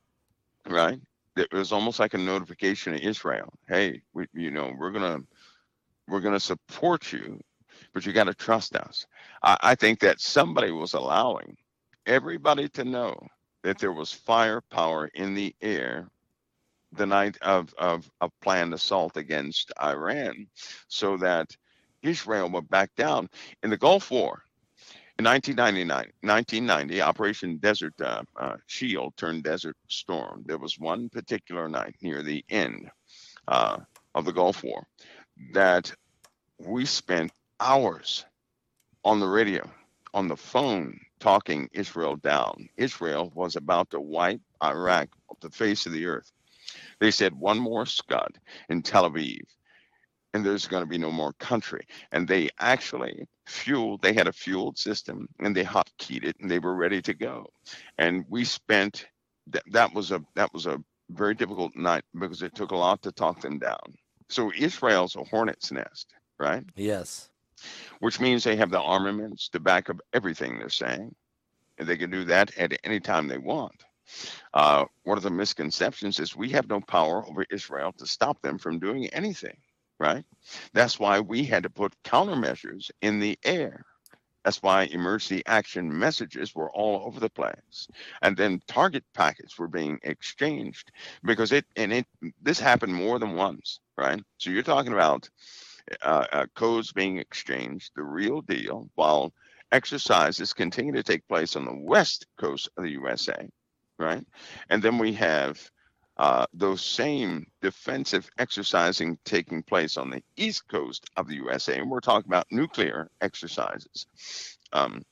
right? It was almost like a notification to Israel. Hey, we, you know, we're going to we're going to support you, but you got to trust us. I, I think that somebody was allowing everybody to know that there was firepower in the air the night of, of a planned assault against Iran so that Israel would back down. In the Gulf War in nineteen ninety-nine, nineteen ninety, Operation Desert uh, uh, Shield turned Desert Storm. There was one particular night near the end uh, of the Gulf War that we spent hours on the radio, on the phone, talking Israel down. Israel was about to wipe Iraq off the face of the earth. They said one more Scud in Tel Aviv, and there's going to be no more country. And they actually fueled, they had a fueled system, and they hotkeyed it, and they were ready to go. And we spent, that, that was a that was a very difficult night because it took a lot to talk them down. So Israel's a hornet's nest, right? Yes. Which means they have the armaments to back up everything they're saying, and they can do that at any time they want. Uh, one of the misconceptions is we have no power over Israel to stop them from doing anything, right? That's why we had to put countermeasures in the air. That's why emergency action messages were all over the place. And then target packets were being exchanged because it, and it, this happened more than once, right? So you're talking about uh, uh, codes being exchanged, the real deal, while exercises continue to take place on the west coast of the U S A, right? And then we have uh, those same defensive exercising taking place on the east coast of the U S A, and we're talking about nuclear exercises, um,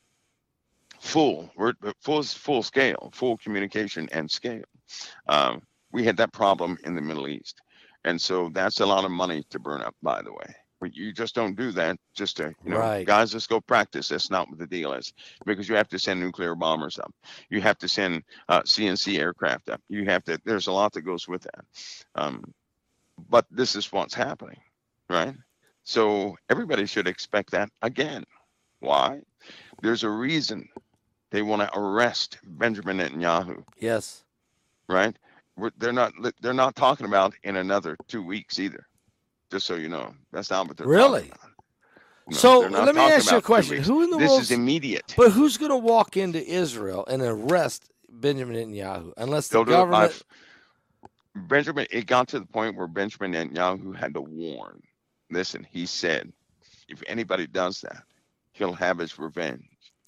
full, we're full, full scale, full communication and scale. Um, we had that problem in the Middle East, and so that's a lot of money to burn up. By the way, but you just don't do that just to, you know, Right. guys, let's go practice. That's not what the deal is, because you have to send nuclear bombers up. You have to send uh, C N C aircraft up. You have to, there's a lot that goes with that. Um, but this is what's happening, right? So everybody should expect that again. Why? There's a reason they want to arrest Benjamin Netanyahu, Yes. right? We're, they're not, they're not talking about in another two weeks either. Just so you know, that's not what they're Really? talking about. No, So they're not let me talking ask you a about two question. weeks. Who in the This world? is immediate. But who's going to walk into Israel and arrest Benjamin Netanyahu unless the They'll do it. government? I've- Benjamin, it got to the point where Benjamin Netanyahu had to warn. Listen, he said, if anybody does that, he'll have his revenge.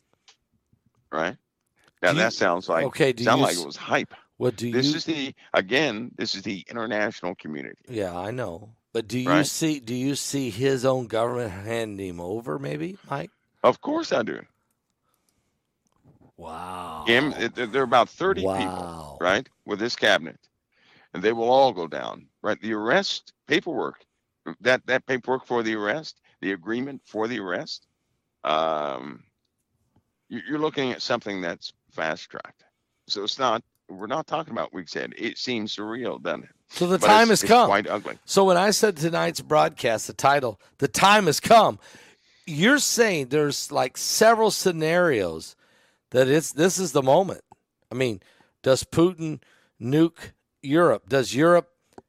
Right? Now Do you- that sounds like okay, do sound you like s- it was hype. What do This you? is the again, this is the international community. Yeah, I know. But do you Right? see? Do you see his own government handing him over? Maybe, Mike. Of course I do. Wow. Him, it- there there are about thirty Wow. people, right, with this cabinet, and they will all go down. Right? The arrest paperwork that that paperwork for the arrest, the agreement for the arrest, um, you- you're looking at something that's fast tracked. So it's not. We're not talking about weeks ahead. It seems surreal, doesn't it? So the But time it's, has it's come. quite ugly. So when I said tonight's broadcast, the title, "The Time Has Come," you're saying there's like several scenarios that it's this is the moment. I mean, does Putin nuke Europe? Does Europe,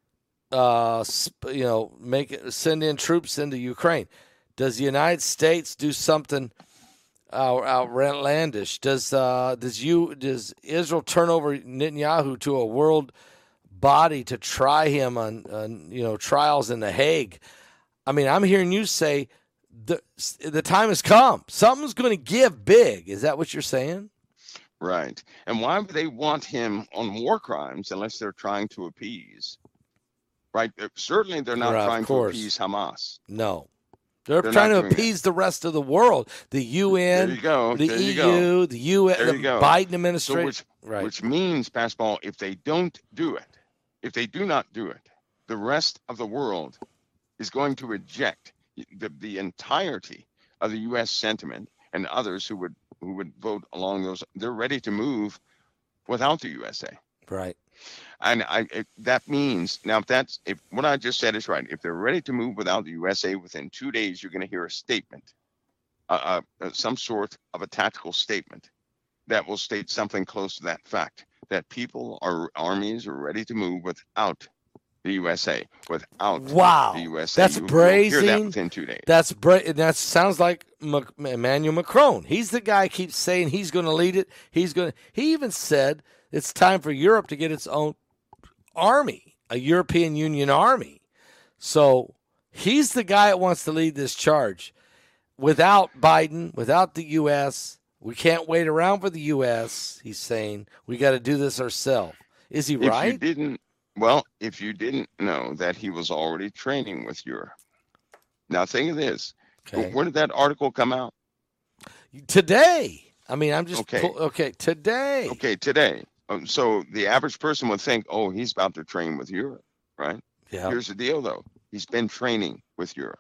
uh, you know, make it, send in troops into Ukraine? Does the United States do something out, outlandish? Does uh, does you does Israel turn over Netanyahu to a world body to try him on, on you know trials in The Hague? I mean, I'm hearing you say the the time has come. Something's going to give big. Is that what you're saying? Right. And why would they want him on war crimes unless they're trying to appease? Right. Certainly, they're not Right, trying to appease Hamas. No. They're, They're trying to not doing appease the rest of the world, the U N, There you go. the There you E U, go. the U S, There the you go. Biden So administration. which, right. which means, Passball, if they don't do it, if they do not do it, the rest of the world is going to reject the, the entirety of the U S sentiment, and others who would who would vote along those. They're ready to move without the U S A. Right. And I it, that means now if that's if what I just said is right, if they're ready to move without the U S A within two days, you're going to hear a statement, uh, uh, some sort of a tactical statement that will state something close to that fact, that people are armies are ready to move without the U S A, without Wow. the U S A. That's you, brazen. You'll hear that within two days. That's bra- That sounds like M- Emmanuel Macron. He's the guy who keeps saying he's going to lead it. He's going. He even said it's time for Europe to get its own army, a European Union army. So he's the guy that wants to lead this charge. Without Biden, without the U S, we can't wait around for the U S. He's saying we got to do this ourselves. Is he if right? you didn't, well, if you didn't know that he was already training with Europe. Now think of this. Okay. When did that article come out? Today. I mean, I'm just Okay. pull, okay. Today. Okay, today. Um, so the average person would think, oh, he's about to train with Europe, right? Yeah. Here's the deal, though. He's been training with Europe.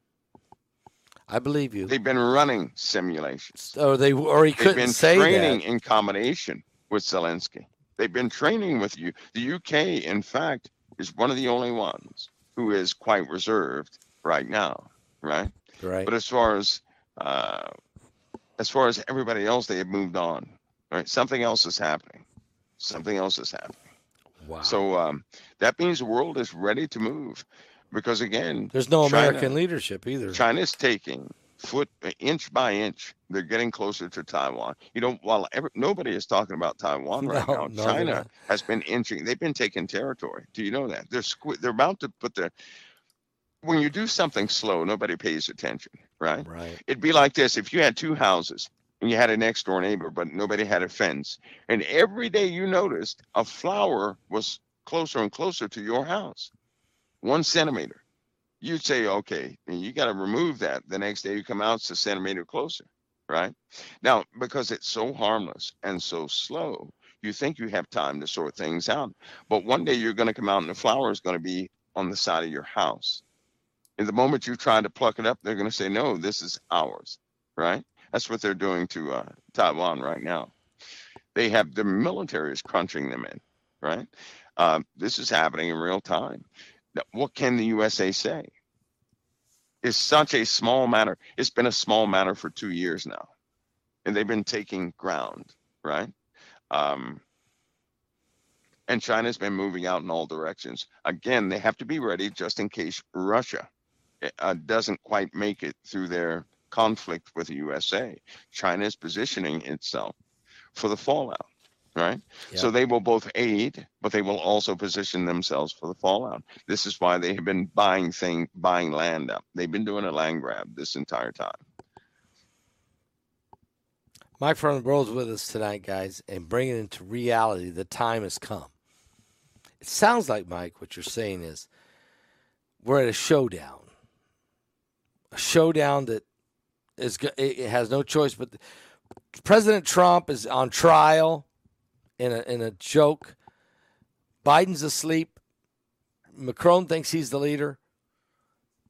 I believe you. They've been running simulations. Or they, or he They've couldn't been say training that. in combination with Zelensky. They've been training with you. The U K, in fact, is one of the only ones who is quite reserved right now, right? Right. But as far as uh, as far as everybody else, they have moved on. Right? Something else is happening. Something else is happening. Wow. So um, that means the world is ready to move, because again, there's no China, American leadership either. China's taking foot inch by inch. They're getting closer to Taiwan. You know, while ever, nobody is talking about Taiwan right No, now, no, they're China not. has been inching. They've been taking territory. Do you know that? They're squi- They're about to put their. When you do something slow, nobody pays attention, right? Right. It'd be like this: if you had two houses and you had a next door neighbor, but nobody had a fence, and every day you noticed a flower was closer and closer to your house, one centimeter, you'd say, okay, you got to remove that. The next day you come out, it's a centimeter closer, right? Now, because it's so harmless and so slow, you think you have time to sort things out. But one day you're going to come out and the flower is going to be on the side of your house. And the moment you try to pluck it up, they're going to say, no, this is ours, right? That's what they're doing to uh, Taiwan right now. They have the military is crunching them in, right? Um, this is happening in real time. Now, what can the U S A say? It's such a small matter. It's been a small matter for two years now, and they've been taking ground, right? Um, and China's been moving out in all directions. Again, they have to be ready just in case Russia uh, doesn't quite make it through their conflict with the U S A. China is positioning itself for the fallout, right? Yep. So they will both aid, but they will also position themselves for the fallout. This is why they have been buying thing, buying land up. They've been doing a land grab this entire time. Mike from the World's with us tonight, guys, and bringing it into reality. The time has come. It sounds like, Mike, what you're saying is we're at a showdown. A showdown that is it has no choice. But President Trump is on trial in a in a joke. Biden's asleep. Macron thinks he's the leader.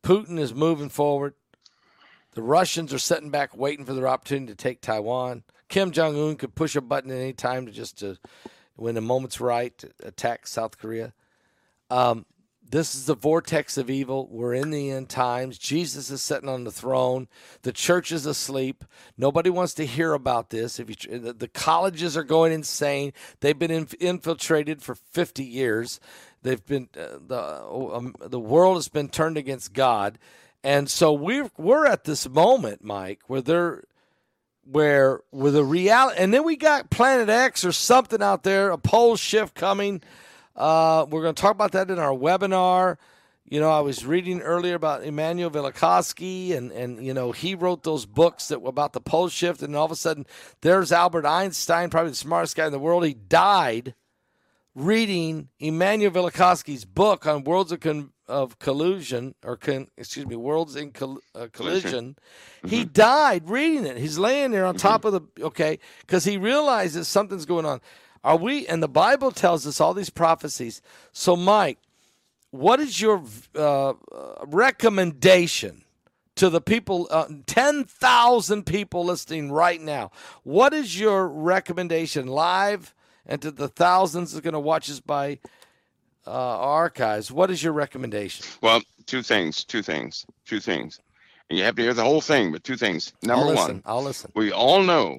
Putin is moving forward. The Russians are sitting back waiting for their opportunity to take Taiwan. Kim Jong-un could push a button at any time to just to, when the moment's right, to attack South Korea. Um, this is the vortex of evil. We're in the end times. Jesus is sitting on the throne. The church is asleep. Nobody wants to hear about this. If you, the, the colleges are going insane. They've been inf- infiltrated for fifty years. They've been uh, the um, the world has been turned against God, and so we're we're at this moment, Mike, where they're where with a reality, and then we got Planet X or something out there, a pole shift coming. Uh, we're going to talk about that in our webinar. You know, I was reading earlier about Immanuel Velikovsky, and, and you know, he wrote those books that were about the pole shift, and all of a sudden there's Albert Einstein, probably the smartest guy in the world. He died reading Immanuel Velikovsky's book on worlds of, con- of collusion, or con- excuse me, worlds in coll- uh, collision. Mm-hmm. He died reading it. He's laying there on mm-hmm. top of the, okay, because he realizes something's going on. Are we, and the Bible tells us all these prophecies. So, Mike, what is your uh, recommendation to the people, uh, ten thousand people listening right now? What is your recommendation live and to the thousands that's going to watch us by uh, archives? What is your recommendation? Well, two things, two things, two things. And you have to hear the whole thing, but two things. Number I'll listen, one, I'll listen. We all know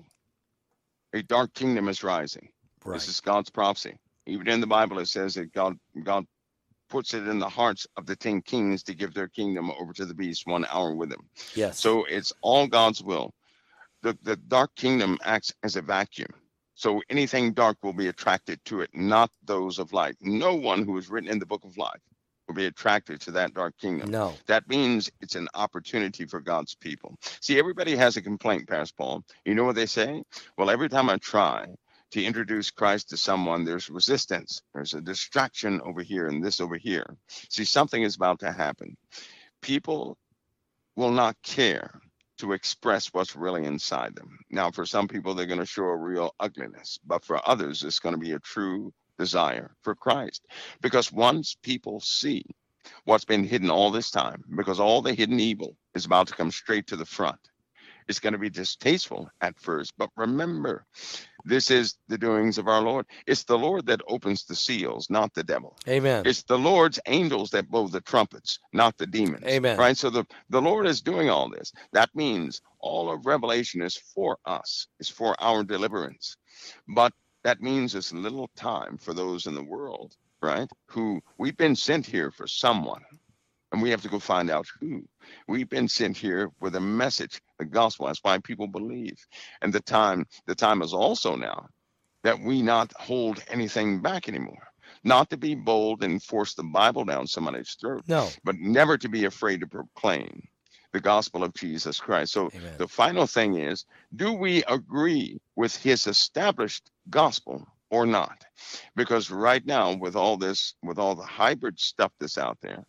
a dark kingdom is rising. Right. This is God's prophecy. Even in the Bible, it says that God God puts it in the hearts of the ten kings to give their kingdom over to the beast one hour with him. Yes. So it's all God's will. The, the dark kingdom acts as a vacuum. So anything dark will be attracted to it, not those of light. No one who is written in the book of life will be attracted to that dark kingdom. No. That means it's an opportunity for God's people. See, everybody has a complaint, Pastor Paul. You know what they say? Well, every time I try to introduce Christ to someone, there's resistance. There's a distraction over here and this over here. See, something is about to happen. People will not care to express what's really inside them. Now, for some people, they're going to show a real ugliness, but for others, it's going to be a true desire for Christ. Because once people see what's been hidden all this time, because all the hidden evil is about to come straight to the front, it's going to be distasteful at first, but remember, this is the doings of our Lord. It's the Lord that opens the seals, not the devil. Amen. It's the Lord's angels that blow the trumpets, not the demons. Amen. Right? So the, the Lord is doing all this. That means all of Revelation is for us. It's for our deliverance. But that means it's little time for those in the world, right, who we've been sent here for someone. And we have to go find out who. We've been sent here with a message, the gospel. That's why people believe. And the time, the time is also now that we not hold anything back anymore. Not to be bold and force the Bible down somebody's throat. No. But never to be afraid to proclaim the gospel of Jesus Christ. So Amen. The final thing is, do we agree with his established gospel or not? Because right now, with all this, with all the hybrid stuff that's out there,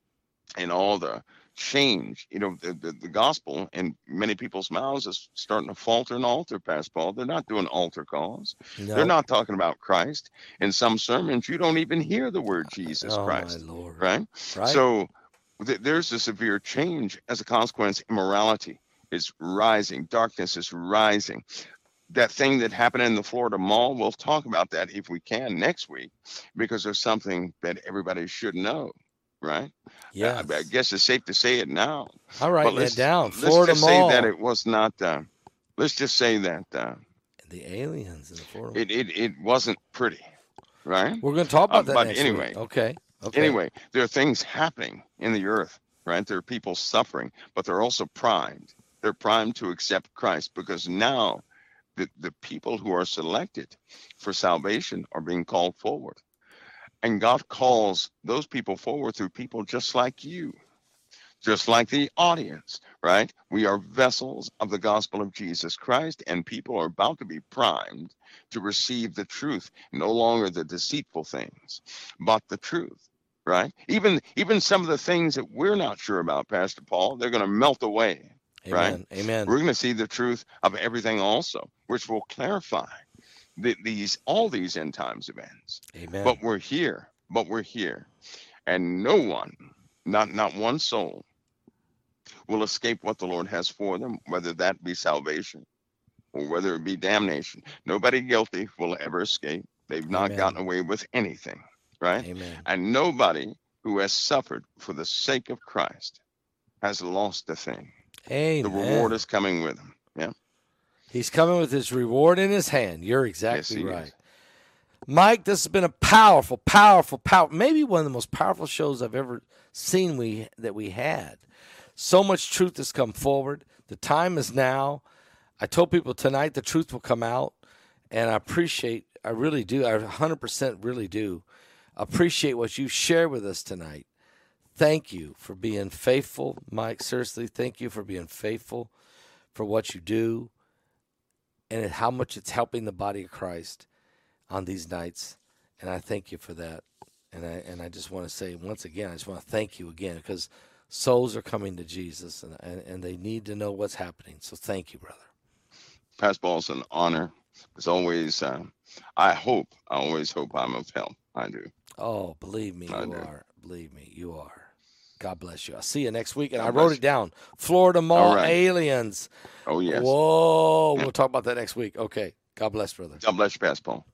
and all the change, you know, the, the, the gospel in many people's mouths is starting to falter and alter, Pastor Paul. They're not doing altar calls. No. They're not talking about Christ. In some sermons, you don't even hear the word Jesus oh, Christ. My Lord. Right? Right. So th- there's a severe change. As a consequence, immorality is rising. Darkness is rising. That thing that happened in the Florida Mall, we'll talk about that if we can next week, because there's something that everybody should know. Right? Yeah. Uh, I guess it's safe to say it now. All right, that down. Let's Florida just Mall. say that it was not. Uh, let's just say that uh, the aliens in the Florida. It, it it wasn't pretty, right? We're going to talk about uh, that but next anyway, week. Okay. Okay. Anyway, there are things happening in the earth, right? There are people suffering, but they're also primed. They're primed to accept Christ, because now the, the people who are selected for salvation are being called forward. And God calls those people forward through people just like you, just like the audience, right? We are vessels of the gospel of Jesus Christ, and people are about to be primed to receive the truth, no longer the deceitful things, but the truth, right? Even, even some of the things that we're not sure about, Pastor Paul, they're going to melt away, Amen. right? Amen. We're going to see the truth of everything also, which will clarify The, these all these end times events. Amen. But we're here. But we're here, and no one, not not one soul, will escape what the Lord has for them, whether that be salvation or whether it be damnation. Nobody guilty will ever escape. They've not Amen. gotten away with anything, right? Amen. And nobody who has suffered for the sake of Christ has lost a thing. Amen. The reward is coming with him. Yeah. He's coming with his reward in his hand. You're exactly Yes, he right. is. Mike, this has been a powerful, powerful, powerful, maybe one of the most powerful shows I've ever seen we that we had. So much truth has come forward. The time is now. I told people tonight the truth will come out, and I appreciate, I really do, I one hundred percent really do appreciate what you shared with us tonight. Thank you for being faithful, Mike. Seriously, thank you for being faithful for what you do and how much it's helping the body of Christ on these nights. And I thank you for that. And I and I just want to say once again, I just want to thank you again because souls are coming to Jesus and, and, and they need to know what's happening. So thank you, brother. Pastor Paul, it's an honor. As always, uh, I hope, I always hope I'm of help. I do. Oh, believe me, I you do. are. Believe me, you are. God bless you. I'll see you next week. And God I wrote bless it down. Florida Mall All right. aliens. Oh, yes. Whoa. Yeah. We'll talk about that next week. Okay. God bless, brother. God bless you, Pastor Paul.